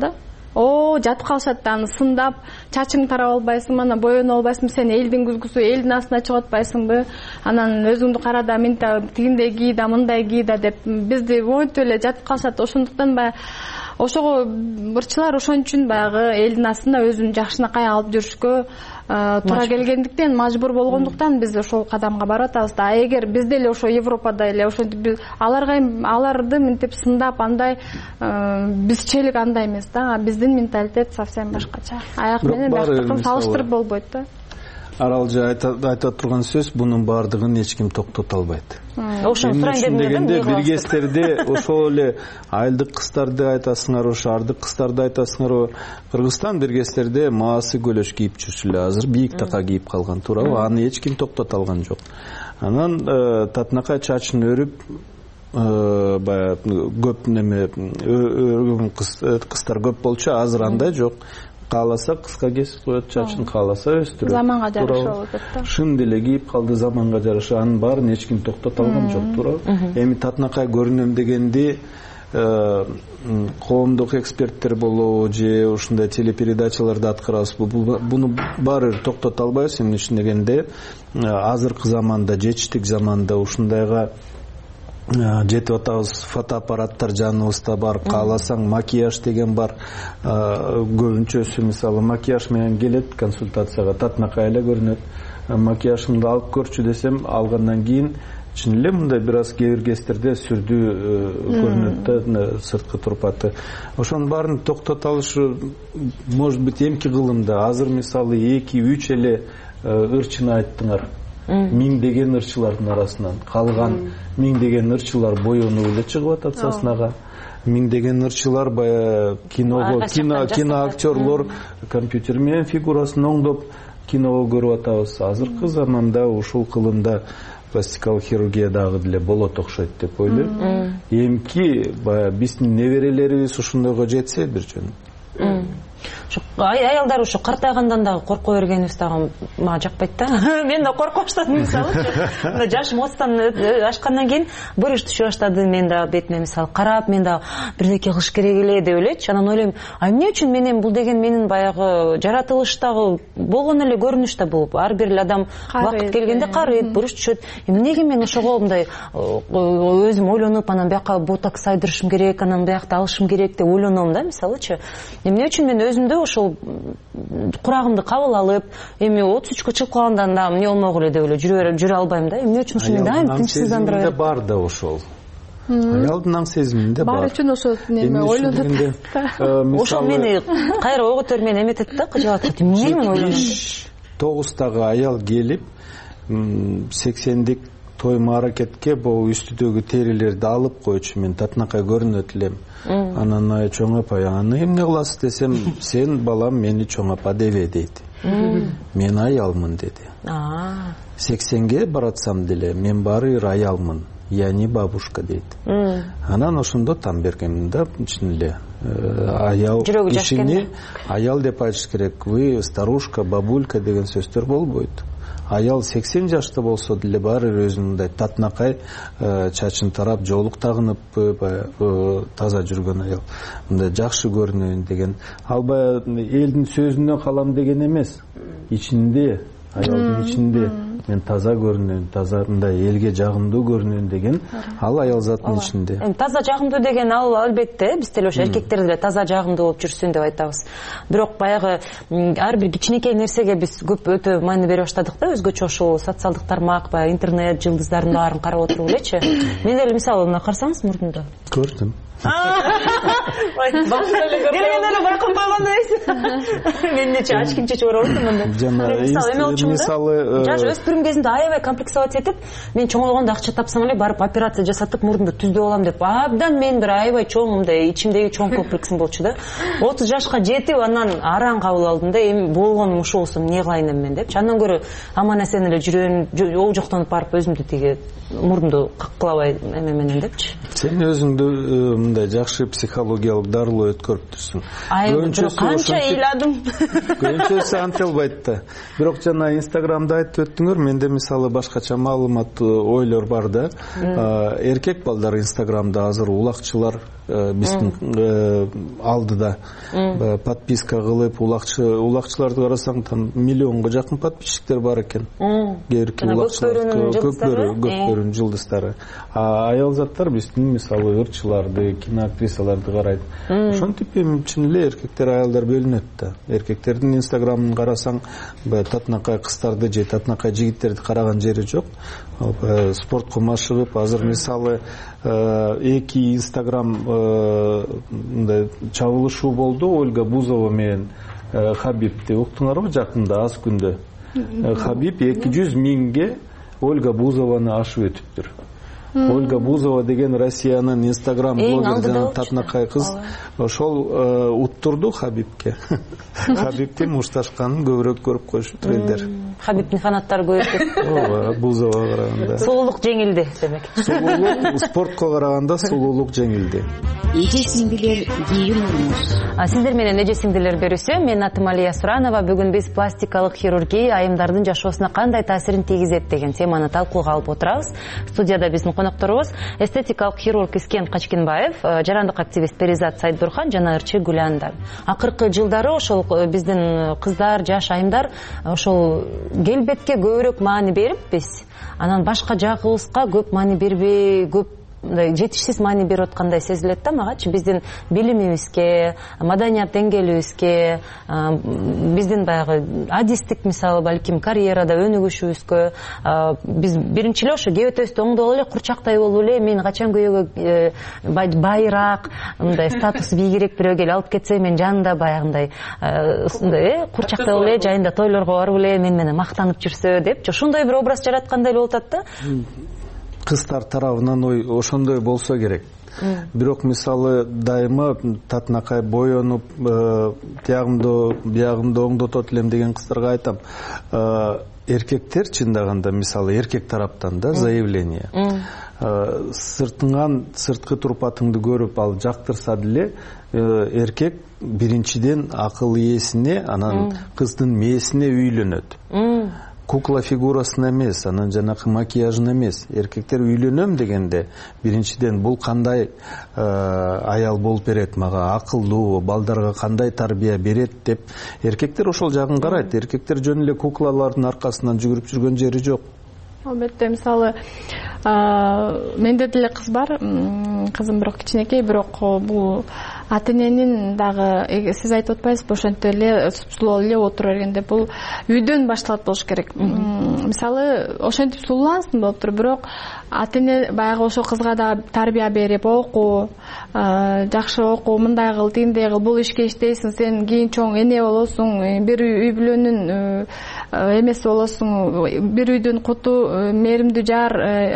жатып калышат да, аны сындап, чачың тарап албайсың, анан боёно албайсың, сен элдин күзгүсү, элдин астына чыгып атпайсыңбы? Анан өзүңдү кара да, мен тигиндей ки да, мындай ки да деп бизди монтип эле жатып калышат. Ошондуктан ошого ырчылар ошон үчүн баягы элдин астында өзүнүн жакшынакай алып жүрүшкө туура келгендиктен, мажбур болгондуктан биз ошол кадамга барып атабыз да. Эгер биз деле ошо Европада эле ошентип аларды мынтип сындап андай бизчелик андай эмес да. Биздин менталитет совсем башкача. Аяк менен бияктыкын салыштырып болбойт да. Аралжы айта турган сөз, бунун баардыгын эч ким токтото албайт. Ошону сурайын дегенде биргестерде ошол эле айылдык кыздарды айтасыңар, ошо ардык кыздарды айтасыңар. Кыргызстан биргестерде маасы көлөш кийип жүрсү эле, азыр бийик така кийип калган, туурабы? Аны эч ким токтото алган жок. Анан татынакай чачын өрүп, баягы көп неме өргөн кыздар көп болчу, азыр андай жок. Кааласа кыска кесип коет, чачын кааласа өстүрөт. Заманга жараша болот да. Шын деле кийип калды заманга жараша, анын баарын эч ким токтото алган жок, туурабы? Эми татынакай көрүнөм дегенди коомдук эксперттер болобу же ушундай телепередачаларды аткарабызбы, буну баары токтото албайбыз. Эмне үчүн дегенде азыркы заманда, жетиштик заманда ушундайга жетип атабыз. Фотоаппараттар жаныбызда бар, кааласаң макияж деген бар. Көбүнчөсү мисалы макияж менен келет консультацияга, татынакай эле көрүнөт. Макияжымды алып көрчү десем, алгандан кийин чын эле мындай бир аз кебиргестерде сүрдүү көрүнөт да, сырткы турпаты. Ошонун баарын токтото алышы может быть эмки кылымда. Азыр мисалы 2-3 эле ырчыны айттыңар. Миңдеген ырчылардын арасынан калган миңдеген ырчылар боёнуп эле чыгып атат саснага. Миңдеген ырчылар баягы киноактерлор компьютер менен фигурасын оңдоп киного көрүп атабыз. Азыркы заманда ушул кылымда пластикалык хирургия дагы деле болот окшойт деп ойлойм. Эмки баягы биздин неберелерибиз ушундойго жетсе бир жөн. Аялдар ушу картайгандан дагы корко бергенибиз дагы мага жакпайт да. Мен да коркуп баштадым мисалы. Жашым 30тан ашкандан кийин бурыш түшө баштады. Мен да бетиме мисалы карап, мен да бирдеке кылыш керек эле деп ойлойчу. Анан ойлойм, эмне үчүн менен бул деген менин баягы жаратылыштагы болгон эле көрүнүш да бул. Ар бир адам убакыт келгенде карыйт, бурыш түшөт. Эмнеге мен ошого мындай өзүм ойлонуп, анан бияка ботокс айдырышым керек, анан биякта алышым керек деп ойлоном да мисалычы. Эмне үчүн мен өзүмдү ошол курагымды кабыл алып, эми 33кө чыгып калгандан да эмне болмок эле деп эле жүрө албайм да. Эмне үчүн ушуну дайым тынчсыздандыра берет? Бар да ошол. Аялдын аң сезиминде бар. Бар үчүн ошо неме ойлонот. Ошол мени кайра ой көтөрүп мени эметет да, кыжалатат. Эмне мен ойлоном? 9тагы аял келип 80дик той мааракетке бул үстүдөгү терилерди алып койчу. Мен татынакай көрүнөт элем. Анан чоң апа, аны эмне кыласыз десем, сен балам мени чоң апа дебе дейт. Мен аялмын деди. 80ге баратсам деле мен баары бир аялмын, яни бабушка дейт. Анан ошондо там бергем да, чын эле аял кишини аял деп айтыш керек. Вы старушка, бабулька деген сөздөр болбойт. Аял 80 жашта болсо деле баары өзүнүндай татынакай чачын тарап, жоолук тагынып таза жүргөн аял. Мындай жакшы көрүнөйүн деген. Ал баягы элдин сөзүнө калам деген эмес. Ичинде, аялдын ичинде мен таза көрүнөйүн, таза мындай элге жагымдуу көрүнөйүн деген ал аял заттын ичинде. Таза жагымдуу деген ал албетте биз деле ошо эркектер деле таза жагымдуу болуп жүрсүн деп айтабыз. Бирок баягы ар бир кичинекей нерсеге биз көп өтө маани бере баштадык да, өзгөчө ошол социалдык тармак, баягы интернет жылдыздардын баарын карап отуруп элечи. Мен деле мисалы мына карасаңыз мурдумда көрдүм. Келген эле байкап койгондой эмес. Мен нече ачким чечип оролдум анда. Мисалы жаш өспүрүм кезинде аябай комплексовать этип, мен чоңойгондо акча тапсам эле барып операция жасатып мурдумду түздөп алам деп абдан мен бир аябай чоң мындай ичимдеги чоң комплексим болчу да. 30 жашка жетип анан араң кабыл алдым да, эми болгонум ушул болсо эмне кылайын мен депчи. Андан көрө аман эсен эле жүрөм, оо жоктонуп барып өзүмдү тиги мурдумду каккылабай эме менен депчи. Сен өзүңдү мындай жакшы психологиялык дарылоо өткөрүптүрсүң. Канча ыйладым. Көбүнчөсү антелбайт да. Бирок жана Инстаграмда айтып өттүңөр, менде мисалы башкача маалымат ойлор бар да. Эркек балдар Инстаграмда азыр улакчылар биздин алдыда подписка кылып улакчыларды карасаң там миллионго жакын подписчиктер бар экен. Көпкөрүн жылдыздары. Аял заттар биздин мисалы ырчыларды, киноактрисаларды карайт. Ошентип эми чын эле эркектер аялдар бөлүнөт да. Эркектердин инстаграмын карасаң татынакай кыздарды же татынакай жигиттерди караган жери жок. Спортко машыгып, азыр мисалы эки инстаграм чабылышуу болду. Ольга Бузова менен Хабибти уктуңарбы жакында аз күндө? Хабиб 200 миңге Ольга Бузованы ашып өтүптүр. Ольга Бузова деген Россиянын инстаграм блогер жана татынакай кыз ошол уттурду Хабибке. Хабибтин мушташканын көбүрөөк көрүп коюшуптур элдер. Хабибтин фанаттары көп экен. Ооба, Бузова караганда. Сулуулук жеңилди демек. Сулуулук спортко караганда сулуулук жеңилди. Эже сиңдилер кийин урмуш. Сиздер менен эже сиңдилер берүүсү. Мен атым Алия Суранова. Бүгүн биз пластикалык хирургия айымдардын жашоосуна кандай таасирин тийгизет деген теманы талкууга алып отурабыз. Студияда биздин конокторубуз эстетикалык хирург Искен Качкенбаев, жарандык активист Перизат Сайдбурхан жана ырчы Гүланда. Акыркы жылдары ошол биздин кыздар, жаш айымдар ошол келбетке көбүрөөк маани бериппиз. Анан башка жагыбызга көп маани бербей, көп жетишсиз маани берип аткандай сезилет да магачы. Биздин билимибизге, маданият деңгээлибизге, биздин баягы адистик мисалы балким карьерада өнүгүшүбүзгө биз биринчи эле ошо кебетебизди оңдоп эле курчактай болуп эле мен качан күйөөгө байыраак, мындай статус бийигирээк бирөө келип алып кетсе мен жанында баягындай курчактай болуп эле жайында тойлорго барып эле мен менен мактанып жүрсө деп ошондой бир образ жараткандай болуп атат да. Кыздар тарабынан ошондой болсо керек. Бирок мисалы дайыма татынакай боенуп биягымды оңдотот элем деген кыздарга айтам. Эркектер чындаганда мисалы эркек тараптан да заявление. Сырткы турпатыңды көрүп ал жактырса деле эркек биринчиден акыл ээсине, анан кыздын мээсине үйлөнөт. Кукла фигурасына эмес, анан жанакы макияжына эмес. Эркектер үйлөнөм дегенде биринчиден бул кандай аял болуп берет мага, акылдуу, балдарга кандай тарбия берет деп эркектер ошол жагын карайт. Эркектер жөн эле куклалардын аркасынан жүгүрүп жүргөн жери жок. Албетте, мисалы менде деле кыз бар, кызым бирок кичинекей, бирок бул ата-эненин дагы сиз айтып атпайсызбы, ошентип эле сулуу эле отура бергенде бул үйдөн башталат болуш керек. Мисалы ошентип сулуулансын болуп туруп, бирок ата-эне баягы ошол кызга да тарбия берип, окуу, жакшы окуу, мындай кыл, тиндей кыл, бул ишке иштейсиң, сен кийин чоң эне болосуң, бир үй бүлөнүн эмеси болосуң, бир үйдүн куту, мээримдүү жар,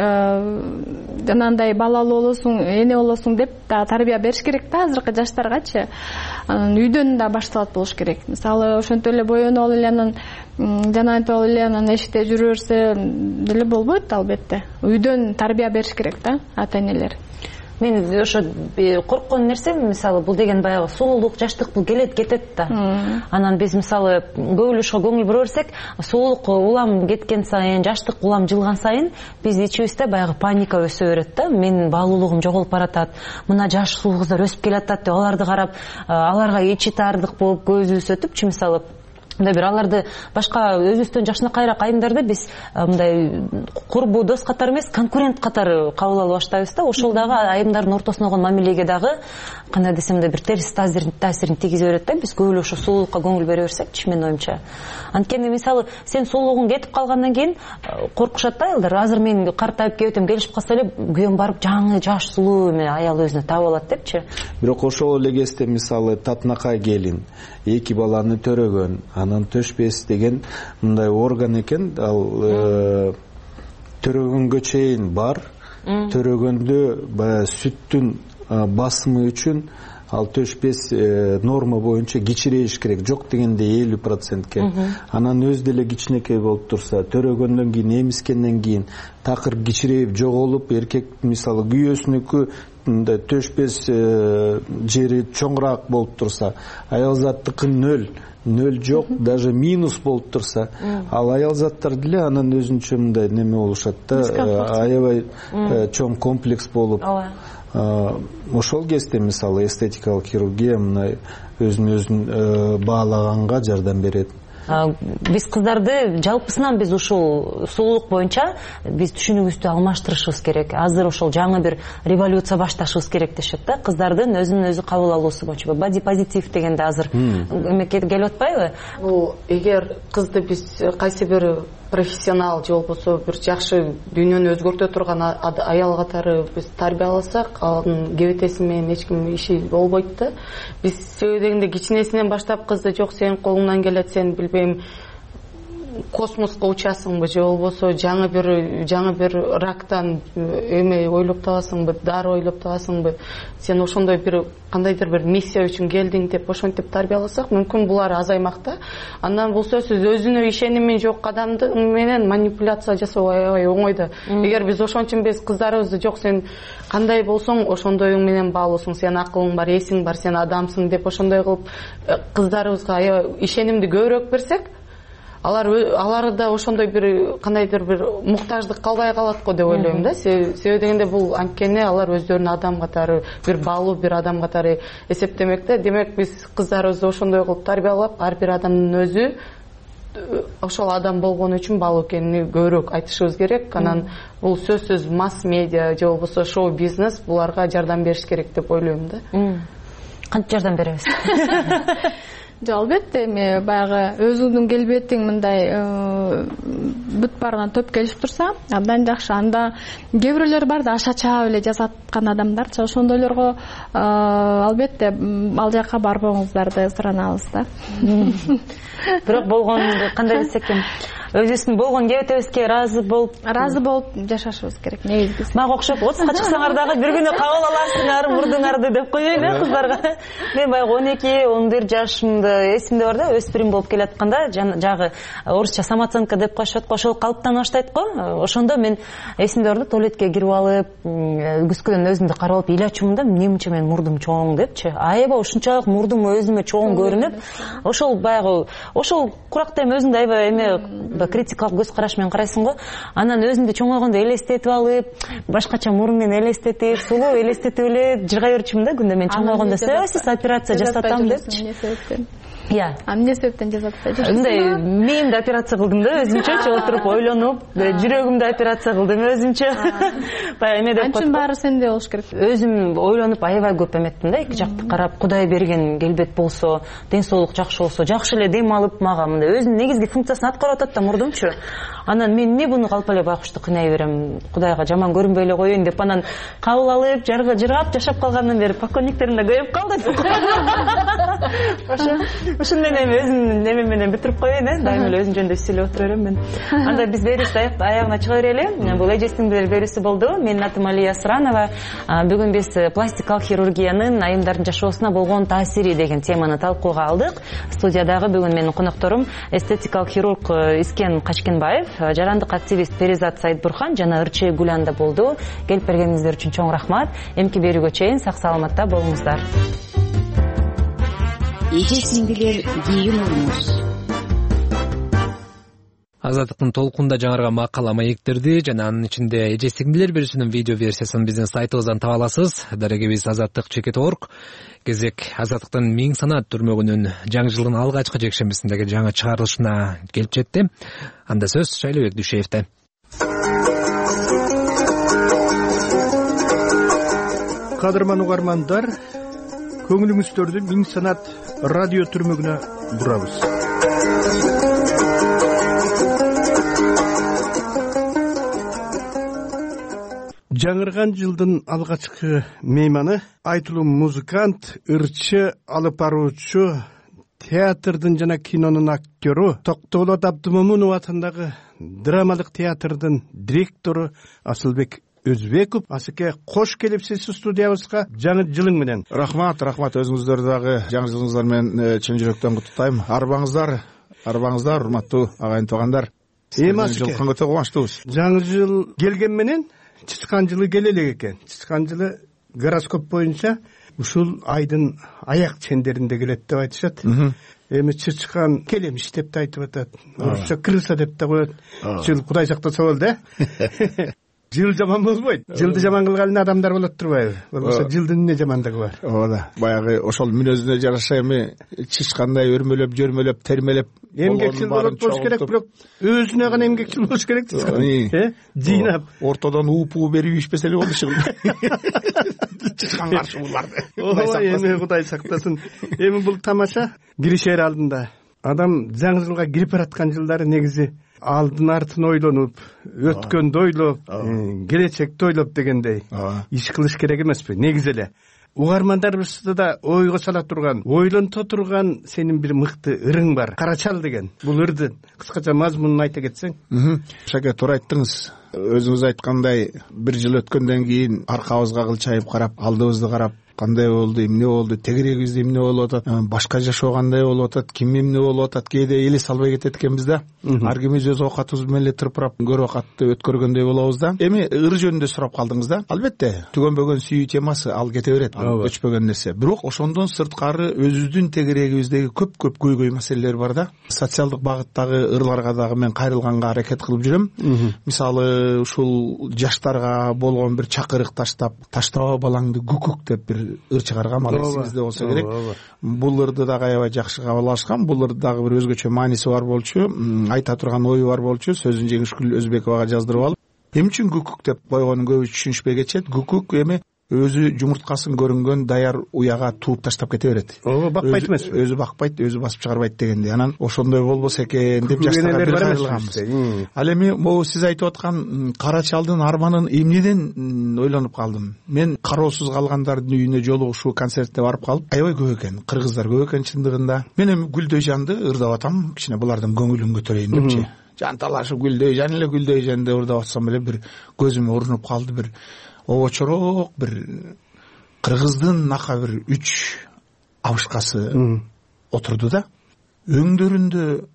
жанагындай балалуу болосуң, эне болосуң деп да тарбия бериш керек да азыркы жаштаргачы. Үйдөн да башталат болуш керек. Мисалы ошентип эле боенуп эле анан жанагынтип эле анан эшикте жүрө берсе деле болбойт албетте. Үйдөн тарбия бериш керек да ата-энелер. Мен ошо корккон нерсем мисалы бул деген баягы сулуулук, жаштык бул келет кетет да. Анан биз мисалы көбүлүшкө көңүл бура берсек, сулуулук улам кеткен сайын, жаштык улам жылган сайын биз ичибизде баягы паника өсө берет да. Менин баалуулугум жоголуп баратат. Мына жаш сулуу кыздар өсүп келатат деп аларды карап, аларга ичи таардык болуп көзүбүз өтүпчү мисалы. Мындай бир аларды башка өзүбүздөн жашынакайраак айымдарды биз мындай курбу дос катары эмес, конкурент катары кабыл ала баштайбыз да. Ошол дагы айымдардын ортосуна болгон мамилеге дагы кандай десем да бир терс таасирин тийгизе берет да. Биз көбүлө ошо сулуулукка көңүл бере берсекчи, менин оюмча. Анткени мисалы сен сулуулугуң кетип калгандан кийин коркушат да айылдар. Азыр мен картайып кетем, келишип калса эле күйөөм барып жаңы жаш сулуу аял өзүнө таап алат депчи. Бирок ошол эле кезде мисалы татынакай келин 2 баланы төрөгөн, анан төшпес деген мындай орган экен, ал төрөгөнгө чейин бар, төрөгөндө баягы сүттүн басымы үчүн ал төшпес норма боюнча кичирейиш керек, жок дегенде 50%ке. Анан өз деле кичинекей болуп турса, төрөгөндөн кийин, эмискенден кийин такыр кичирейип жоголуп, эркек мисалы күйөөсүнүкү төшпес жери чоңураак болуп турса, аял заттыкы нөл жок, даже минус болуп турса, ал аял заттар деле анан өзүнчө мындай неме болушат да, аябай чоң комплекс болуп, ошол кезде мисалы эстетикалык хирургия мына өзүн баалаганга жардам берет. Биз кыздарды жалпысынан биз ушул сулуулук боюнча биз түшүнүгүбүздү алмаштырышыбыз керек. Азыр ошол жаңы бир революция башташыбыз керек дешет да. Кыздардын өзүн өзү кабыл алуусу боюнча боди позитив дегенде азыр эмекет келип атпайбы? Бул эгер кызды биз кайсы бир профессионал же болбосо бир жакшы дүйнөнү өзгөртө турган аял катары биз тарбияласак, анын кебетеси менен эч ким иши болбойт да. Биз себеби дегенде кичинесинен баштап кызды жок сенин колуңдан келет, сен билбейм космоско учасыңбы же болбосо жаңы бир рактан эме ойлоп табасыңбы, дары ойлоп табасыңбы, сен ошондой бир кандайдыр бир миссия үчүн келдиң деп ошентип тарбияласак, мүмкүн булар азаймак да. Андан бул сөзсүз өзүнө ишеними жок адамды менен манипуляция жасоо аябай оңой да. Эгер биз ошон үчүн биз кыздарыбызды жок сен кандай болсоң ошондоюң менен баалуусуң, сен акылың бар, эсиң бар, сен адамсың деп ошондой кылып кыздарыбызга аябай ишенимди көбүрөөк берсек, алар да ошондой бир кандайдыр бир муктаждык калбай калат го деп ойлойм да. Себеби дегенде бул анткени алар өздөрүн адам катары, бир баалуу бир адам катары эсептемек да. Демек биз кыздарыбызды ошондой кылып тарбиялап, ар бир адамдын өзү ошол адам болгону үчүн баалуу экенин көбүрөөк айтышыбыз керек. Анан бул сөзсүз масс медиа же болбосо шоу бизнес буларга жардам бериш керек деп ойлойм да. Кантип жардам беребиз? Жок, албетте, эми баягы өзүңдүн келбетиң мындай бүт баарынан топ келип турса, абдан жакшы. Анда кээ бирөөлөр бар да ашача эле жасаткан адамдарчы, ошондойлорго албетте ал жака барбооңуздарды суранабыз да. Бирок болгон кандай десек экен, өзүбүздүн болгон кебетебизге ыраазы болуп жашашыбыз керек. Негизи мага окшоп 30га чыксаңар дагы бир күнү кабыл аласыңар мурдуңарды деп коеюн кыздарга. Мен баягы 12-11 жашымда эсимде бар да, өспүрүм болуп келатканда жагы орусча самооценка деп коюшат го, ошол калыптана баштайт го. Ошондо мен эсимде бар да, туалетке кирип алып, күзгүдөн өзүмдү карап алып илачумун да, эмнече менин мурдум чоң депчи. Аябай ушунчалык мурдум өзүмө чоң көрүнүп, ошол баягы ошол куракта эми өзүңдү аябай эме критикалык көз караш менен карайсың го. Анан өзүмдү чоңойгондо элестетип алып, башкача мурун менен элестетип, сулуу элестетип эле жыргай берчүмүн да күндө. Мен чоңойгондо сөзсүз операция жасатам депчи. Иә. Эмне себептен жасатпай жүрсүң? Мындай мээмди операция кылдым да, өзүмчөчү отуруп ойлонуп, жүрөгүмдү операция кылдым өзүмчө. Баягы эме деп анчын баары сенде болуш керек. Өзүм ойлонуп аябай көп эметтим да, эки жакты карап, Кудай берген келбет болсо, ден соолук жакшы болсо, жакшы эле дем алып мага мындай өзүнүн негизги функциясын аткарып атат да мурдумчу. Анан мен эмне буну калп эле байкушту кыйнай берем, Кудайга жаман көрүнбөй эле коеюн деп анан кабыл алып, жыргап жашап калгандан бери покойниктерим да көбөйүп калды. Ошондой эми өзүмдүн неме менен бүтүрүп коеюн, дайыма эле өзүм жөнүндө сүйлөп отура берем мен. Анда биз берүүбүздү аягына чыга берели. Бул эжесиңдер берүүсү болду. Менин атым Алия Асранова. Бүгүн биз пластикалык хирургиянын айымдардын жашоосуна болгон таасири деген теманы талкууга алдык. Студиядагы бүгүн менин конокторум эстетикалык хирург Искен Качкенбаев, жарандык активист Перизат Сайытбурхан жана ырчы Гуланда болду. Келип бергениңиздер үчүн чоң рахмат. Эмки берүүгө чейин сак саламатта болуңуздар. Эже-сиңдилер кийин уруңуз. Азаттыктын толкунда жаңырган макала маектерди жана анын ичинде эже-сиңдилер берүүсүнүн видео версиясын биздин сайтыбыздан таба аласыз. Дарегебиз azattik.org. Кезек Азаттыктын 1000 санат түрмөгүнүн жаңы жылдын алгачкы жекшембисиндеги жаңы чыгарылышына келип жетти. Анда сөз Шайлообек Дүйшеевде. Кадырман угармандар, көңүлүңүздөрдү 1000 санат радио түрмөгүнө бурабыз. Жаңырган жылдын алгачкы мейманы айтылуу музыкант, ырчы, алып баруучу, театрдын жана кинонун актёру, Токтоолот Абдымомунов атындагы драмалык театрдын директору Асылбек Өзбеков. Асыке, кош келипсиз студиябызга жаңы жылың менен. Рахмат, өзүңүздөрдү дагы жаңы жылыңыздар менен чын жүрөктөн куттуктайм. Арбаңыздар, урматтуу агайын туугандар. Жылкын өтө кубанычтуубуз. Жаңы жыл келген менен чычкан жылы келе элек экен. Чычкан жылы гороскоп боюнча ушул айдын аяк чендеринде келет деп айтышат. Эми чычкан келемиш деп да айтып атат. Орусча крыса деп да коет. Жыл Кудай сактаса болду, Жыл жаман болбойт. Жылды жаман кылган адамдар болот турбайбы? Болбосо жылдын эмне жамандыгы бар? Ооба. Баягы ошол мүнөзүнө жараша эми чычкандай өрмөлөп, жөрмөлөп, термелеп эмгекчил болуш керек, бирок өзүнө гана эмгекчил болуш керек. Жыйнап, ортодон упу берип ишпесе эле болду шыгыл. Чычкан каршыларды. Ооба, эми Кудай сактасын. Эми бул тамаша киришер алдында адам жаңы жылга кирип бараткан жылдары негизи алдын артын ойлонуп, өткөндү ойлоп, келечекти ойлоп дегендей иш кылыш керек эмеспи? Негизи эле угармандарыбызды да ойго сала турган, ойлонто турган сенин бир мыкты ырың бар. Карачал деген. Бул ырдын кыскача мазмунун айта кетсең. Шаке, туура айттыңыз. Өзүңүз айткандай, бир жыл өткөндөн кийин аркабызга кылчайып карап, алдыбызды карап, кандай болду, эмне болду, тегерегибизде эмне болуп атат, башка жашоо кандай болуп атат, ким эмне болуп атат, кээде элес албай кетет экенбиз да. Ар кимибиз өз оокатыбыз менен эле тырпырап көрүп акатты өткөргөндөй болобуз да. Эми ыр жөнүндө сурап калдыңыз да. Албетте, түгөнбөгөн сүйүү темасы ал кете берет, өчпөгөн нерсе. Бирок ошондон сырткары өзүбүздүн тегерегибиздеги көп көйгөй маселелер бар да. Социалдык багыттагы ырларга дагы мен кайрылганга аракет кылып жүрөм. Мисалы, ушул жаштарга болгон бир чакырык таштап, таштаба балаңды күкүк деп бир ыр чыгарган, ал эсибизде болсо керек. Бул ырды дагы аябай жакшы кабыл алышкан. Бул ырды дагы бир өзгөчө мааниси бар болчу, айта турган ою бар болчу. Сөзүн Жеңишгүл Өзбековага жаздырып алып, эмне үчүн күкүк деп койгонун көбү түшүнүшпөй кетишет. Күкүк эми өзү жумурткасын көрүнгөн даяр уяга тууп таштап кете берет. Бакпайт эмеспи? Өзү бакпайт, өзү басып чыгарбайт дегенде. Анан ошондой болбосо экен деп жаштарга бир кайрылганбыз. Ал эми могу сиз айтып аткан карачалдын арманын эмнеден ойлонуп калдым. Мен кароосуз калгандардын үйүнө жолугушуу концертте барып калып, аябай көп экен, кыргыздар көп экен чындыгында. Мен эми Гүлдөйжанды ырдап атам, кичине булардын көңүлүн көтөрөйүн депчи. Жанталашып Гүлдөйжан эле Гүлдөйжан деп ырдап атсам эле бир көзүмө урунуп калды, бир обочорок бир кыргыздын нака бир 3 абышкасы отурду да. Өңдөрүндө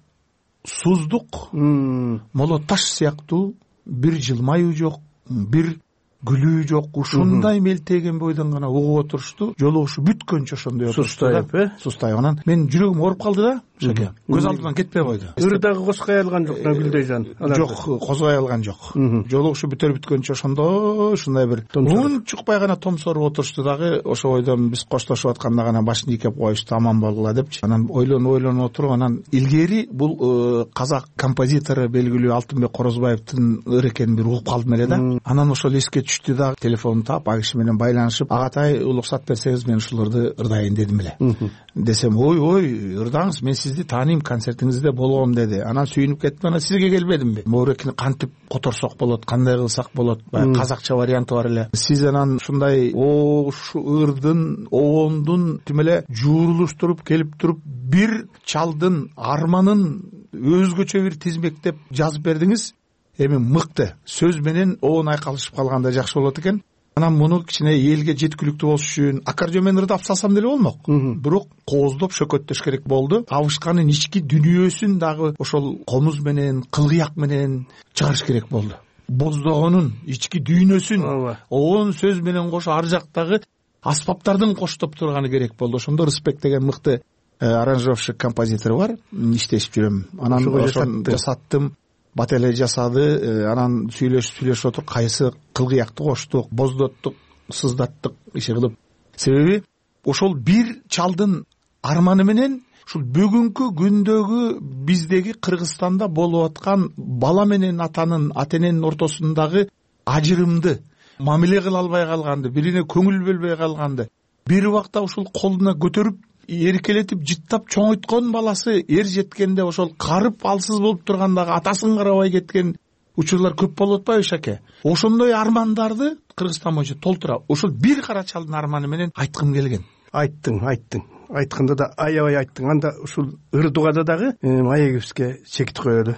суздук, моло таш сыяктуу, бир жылмаюу жок, бир гүлүү жок, ушундай мелтеген бойдон гана угуп отурушту. Жолугушу бүткөнчө ошондой отурушту. Сустайып, анан менин жүрөгүм ооруп калды да. Шаке, көз алдымдан кетпей койду. Ырдагы козгой алган жок да Гүлдөйжан? Жок, козгой алган жок. Жолугушу бүтөр бүткөнчө ошондой бир уун чукпай гана томсоруп отурушту дагы. Ошо бойдон биз коштошуп атканда гана башын ийкеп коюшту, аман болгула депчи. Анан ойлонуп отуруп, анан илгери бул казак композитору белгилүү Алтынбек Корозбаевдин ыр экенин бир угуп калдым эле да. Анан ошол эске түштү да, телефонду таап, ал киши менен байланышып, агатай уруксат берсеңиз мен ушуларды ырдайын дедим эле. Десем, ой, ырдаңыз, мен сизди тааныйм, концертиңизде болгом деди. Анан сүйүнүп кеттим, анан сизге келбедимби? Моурекини кантип которсок болот, кандай кылсак болот? Казакча варианты бар эле. Сиз анан ушундай ушу ырдын, обондун тим эле жуурулуштуруп келип туруп бир чалдын арманын өзгөчө бир тизмектеп жазып бердиңиз. Эми мыкты сөз менен обон айкалышып калганда жакшы болот экен. Анан муну кичине элге жеткиликтүү болуш үчүн аккордеон менен ырдап салсам деле болмок. Бирок кооздоп шөкөттөш керек болду. Абышканын ички дүнүйөсүн дагы ошол комуз менен, кылгыяк менен чыгарыш керек болду. Боздогонун ички дүйнөсүн обон сөз менен кошо ар жактагы аспаптардын коштоп турганы керек болду. Ошондо Рысбек деген мыкты аранжировщик, композитор бар, иштешип жүрөм. Анан ошону жасаттым. Бателе жасады, анан сүйлөшүп отур, кайсы кылгыякты коштук, боздоттук, сыздаттык, иши кылып. Себеби ошол бир чалдын арманы менен ушул бүгүнкү күндөгү биздеги Кыргызстанда болуп аткан бала менен атанын, ата-эненин ортосундагы ажырымды, мамиле кыла албай калганды, бирине көңүл бөлбөй калганды, бир убакта ушул колуна көтөрүп эркелетип жыттап чоңойткон баласы эр жеткенде ошол карып алсыз болуп тургандагы атасын карабай кеткен учурлар көп болуп атпайбы Шаке? Ошондой армандарды Кыргызстан боюнча толтура. Ошол бир карачалдын арманы менен айткым келген. Айттың. Айтканда да аябай айттың. Анда ушул ырдугада дагы маегибизге чекит коелу.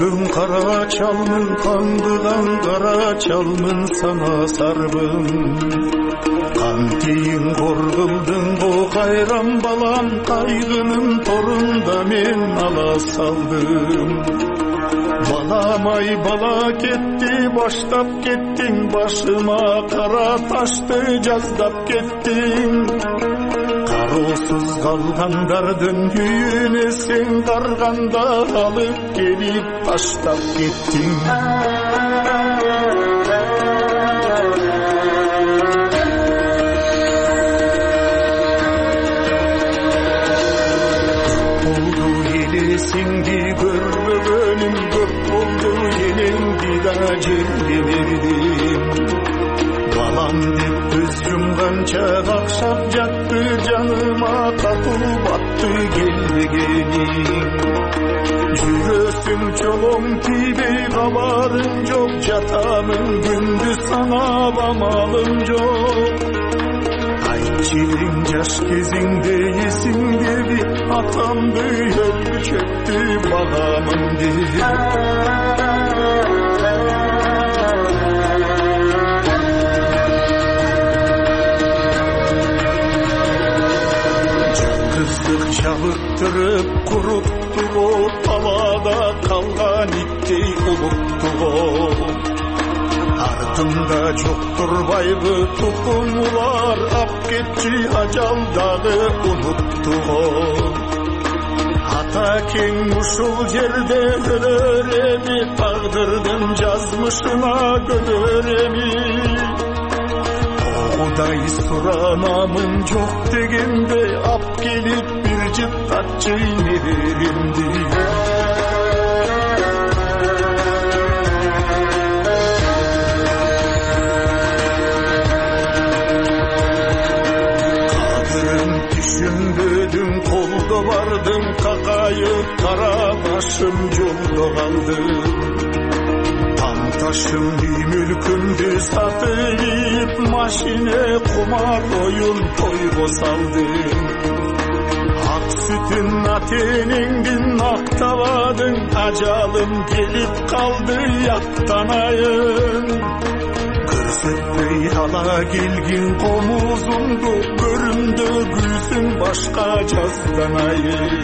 күн кара чалмын, таңдыган кара чалмын, санасарбын. Кантейин кор кылдың го кайран балам, кайгынын торунда мен ала салдым. Баламай бала кетти, баштап кеттиң, башыма кара ташты жаздап кеттиң. Кароосуз калгандардын үйүнө сен карганда алып келип таштап кеттиң. Болду элесиңди көрбөгөнүм, көп болду элеңди да жерге бердим. Балам деп көз жумганча какшап жатты, жаныма татуу батты келбегениң. Жүрөсүң чолоң тийбей кабарың жок, жатамын күндүз санап амалым жок. Айтчы элең жаш кезиңде эсиңдеби, атамды өлчөттү багамын деп. Жабыктырып куруптуго, талада калган иттей улуттуго. Артымда жоктурбайбы тукумулар, ап кетчи ажалдагы унуттуго. Ата кең ушул жерде өлөр эми, тагдырдын жазмышына көнөр эми. Кудай суранамын жок дегенде, ап келип бир жыттатчы неберемди. Кадырын түшүнбөдүм, колдо бардым, какайып кара башым жолдо калдым. Ташым үй мүлкүмдү сатып, машине кумар оюн тойго салдым. Ак сүтүн ата-энеңдин актабадың, ажалым келип калды яктанайын. Көрсөтпөй ала келгин комузумду, көрүмдө гүлсүң башка жазданайын.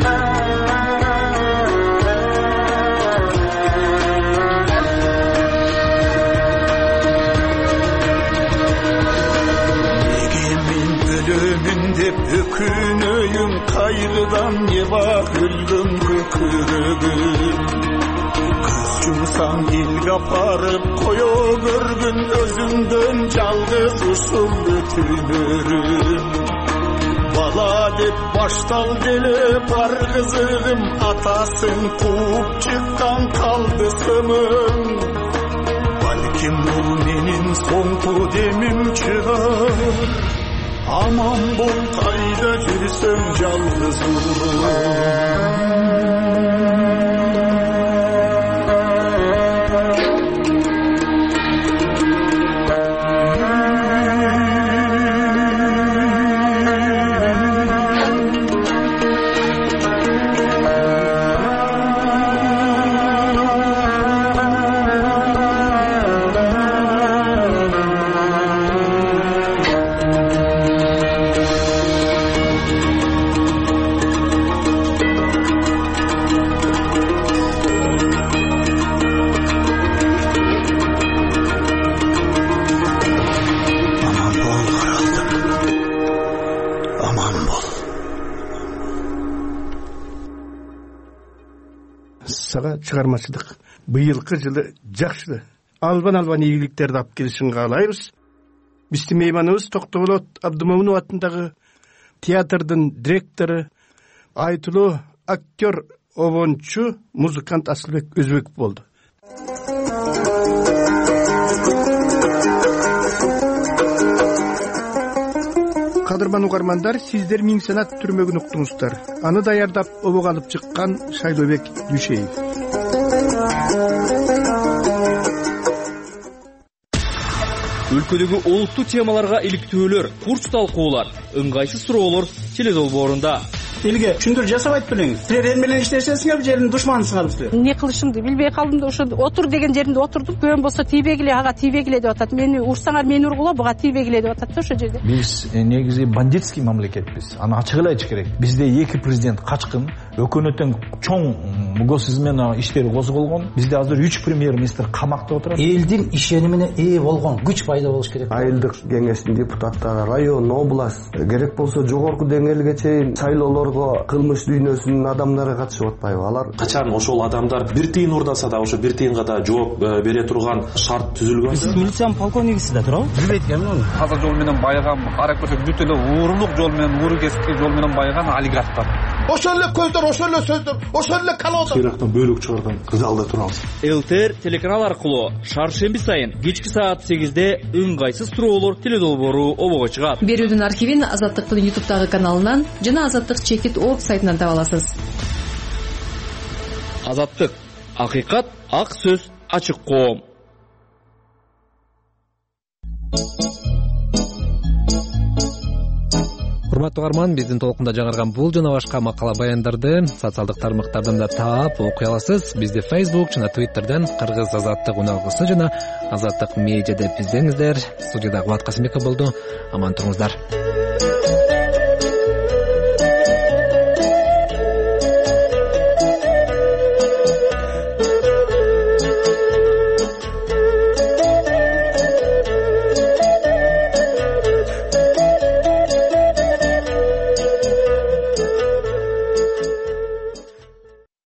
Деп өкүнөйүм, кайгыдан неба өлгөм көкүрөгүм. Көз жумсаң элге апарып кое көргүн, өзүңдөн жалгыз ушул өтүнөрүм. Бала деп баштал деле бар кызыгым, атасын кууп чыккан калды сымым. Балким бул менин соңку демим чыгар. Aman bol kayda жүрсөм жалгыз чыгармачылык быйылкы жылы жакшы албан ийгиликтерди алып келишин каалайбыз. Биздин мейманыбыз Токтоболот Абдымомунов атындагы театрдын директору, айтылуу актер, обончу, музыкант Асылбек Өзбеков болду. Кадырман угармандар, сиздер Миң Санат түрмөгүн уктуңуздар. Аны даярдап обого алып чыккан Шайлообек Дүйшеев. Өлкөдөгү олуттуу темаларга иликтөөлөр, курс талкуулар, ыңгайсыз суроолор теледолбоорунда. элге түшүндүрүү жасабайт белеңиз. Силер эл менен иштешесиңер, жердин душманысыңар силер. Эмне кылышымды билбей калдым да ошо отур деген жеримде отурдум. Көөм болсо тийбегиле, ага тийбегиле деп атат. Мени урсаңар мени ургула, буга тийбегиле деп атат да ошо жерде. Биз негизи бандитский мамлекетпиз. Аны ачык эле айтыш керек. Бизде 2 президент качкын, өкмөттүн чоң госизм менен иштери козголгон. Бизде азыр 3 премьер-министр камакта отурат. Элдин ишенимине ээ болгон күч пайда болуш керек. Айылдык кеңештин депутаттары, район, область, керек болсо жогорку деңгээлге чейин шайлоолорго кылмыш дүйнөсүнүн адамдары катышып атпайбы? Алар качан ошол адамдар бир тыйын урдаса да ошо бир тыйынга да жооп бере турган шарт түзүлгөн. Сиз милициянын полковнигисиз да туурабы? Билбейт экенмин. Таза жол менен байыган, карап көрсөк бүт эле уурулук жол менен, ууру кесипки жол менен байыган олигархтар. Ошол эле көздөр, ошол эле сөздөр, ошол эле калоодо. Ирактан бөлүк чыгарган залда турабыз. ЛТР телеканал аркылуу шаршемби сайын кечки саат 8-де ыңгайсыз туроолор теледолбоору обого чыгат. Берүүдүн архивин Азаттыктын YouTube'дагы каналынан жана Азаттык чекит org сайтынан таба аласыз. Азаттык, акыйкат, ак сөз, ачык коом. Урматтуу угарман, биздин толкунда жаңырган бул жана башка макала баяндарды социалдык тармактардан да таап окуй аласыз. Бизди Facebook жана Twitterден Кыргыз Азаттык уналгысы жана Азаттык медиа деп издеңиздер. Студияда Кубат Касымбеков болду. Аман туруңуздар.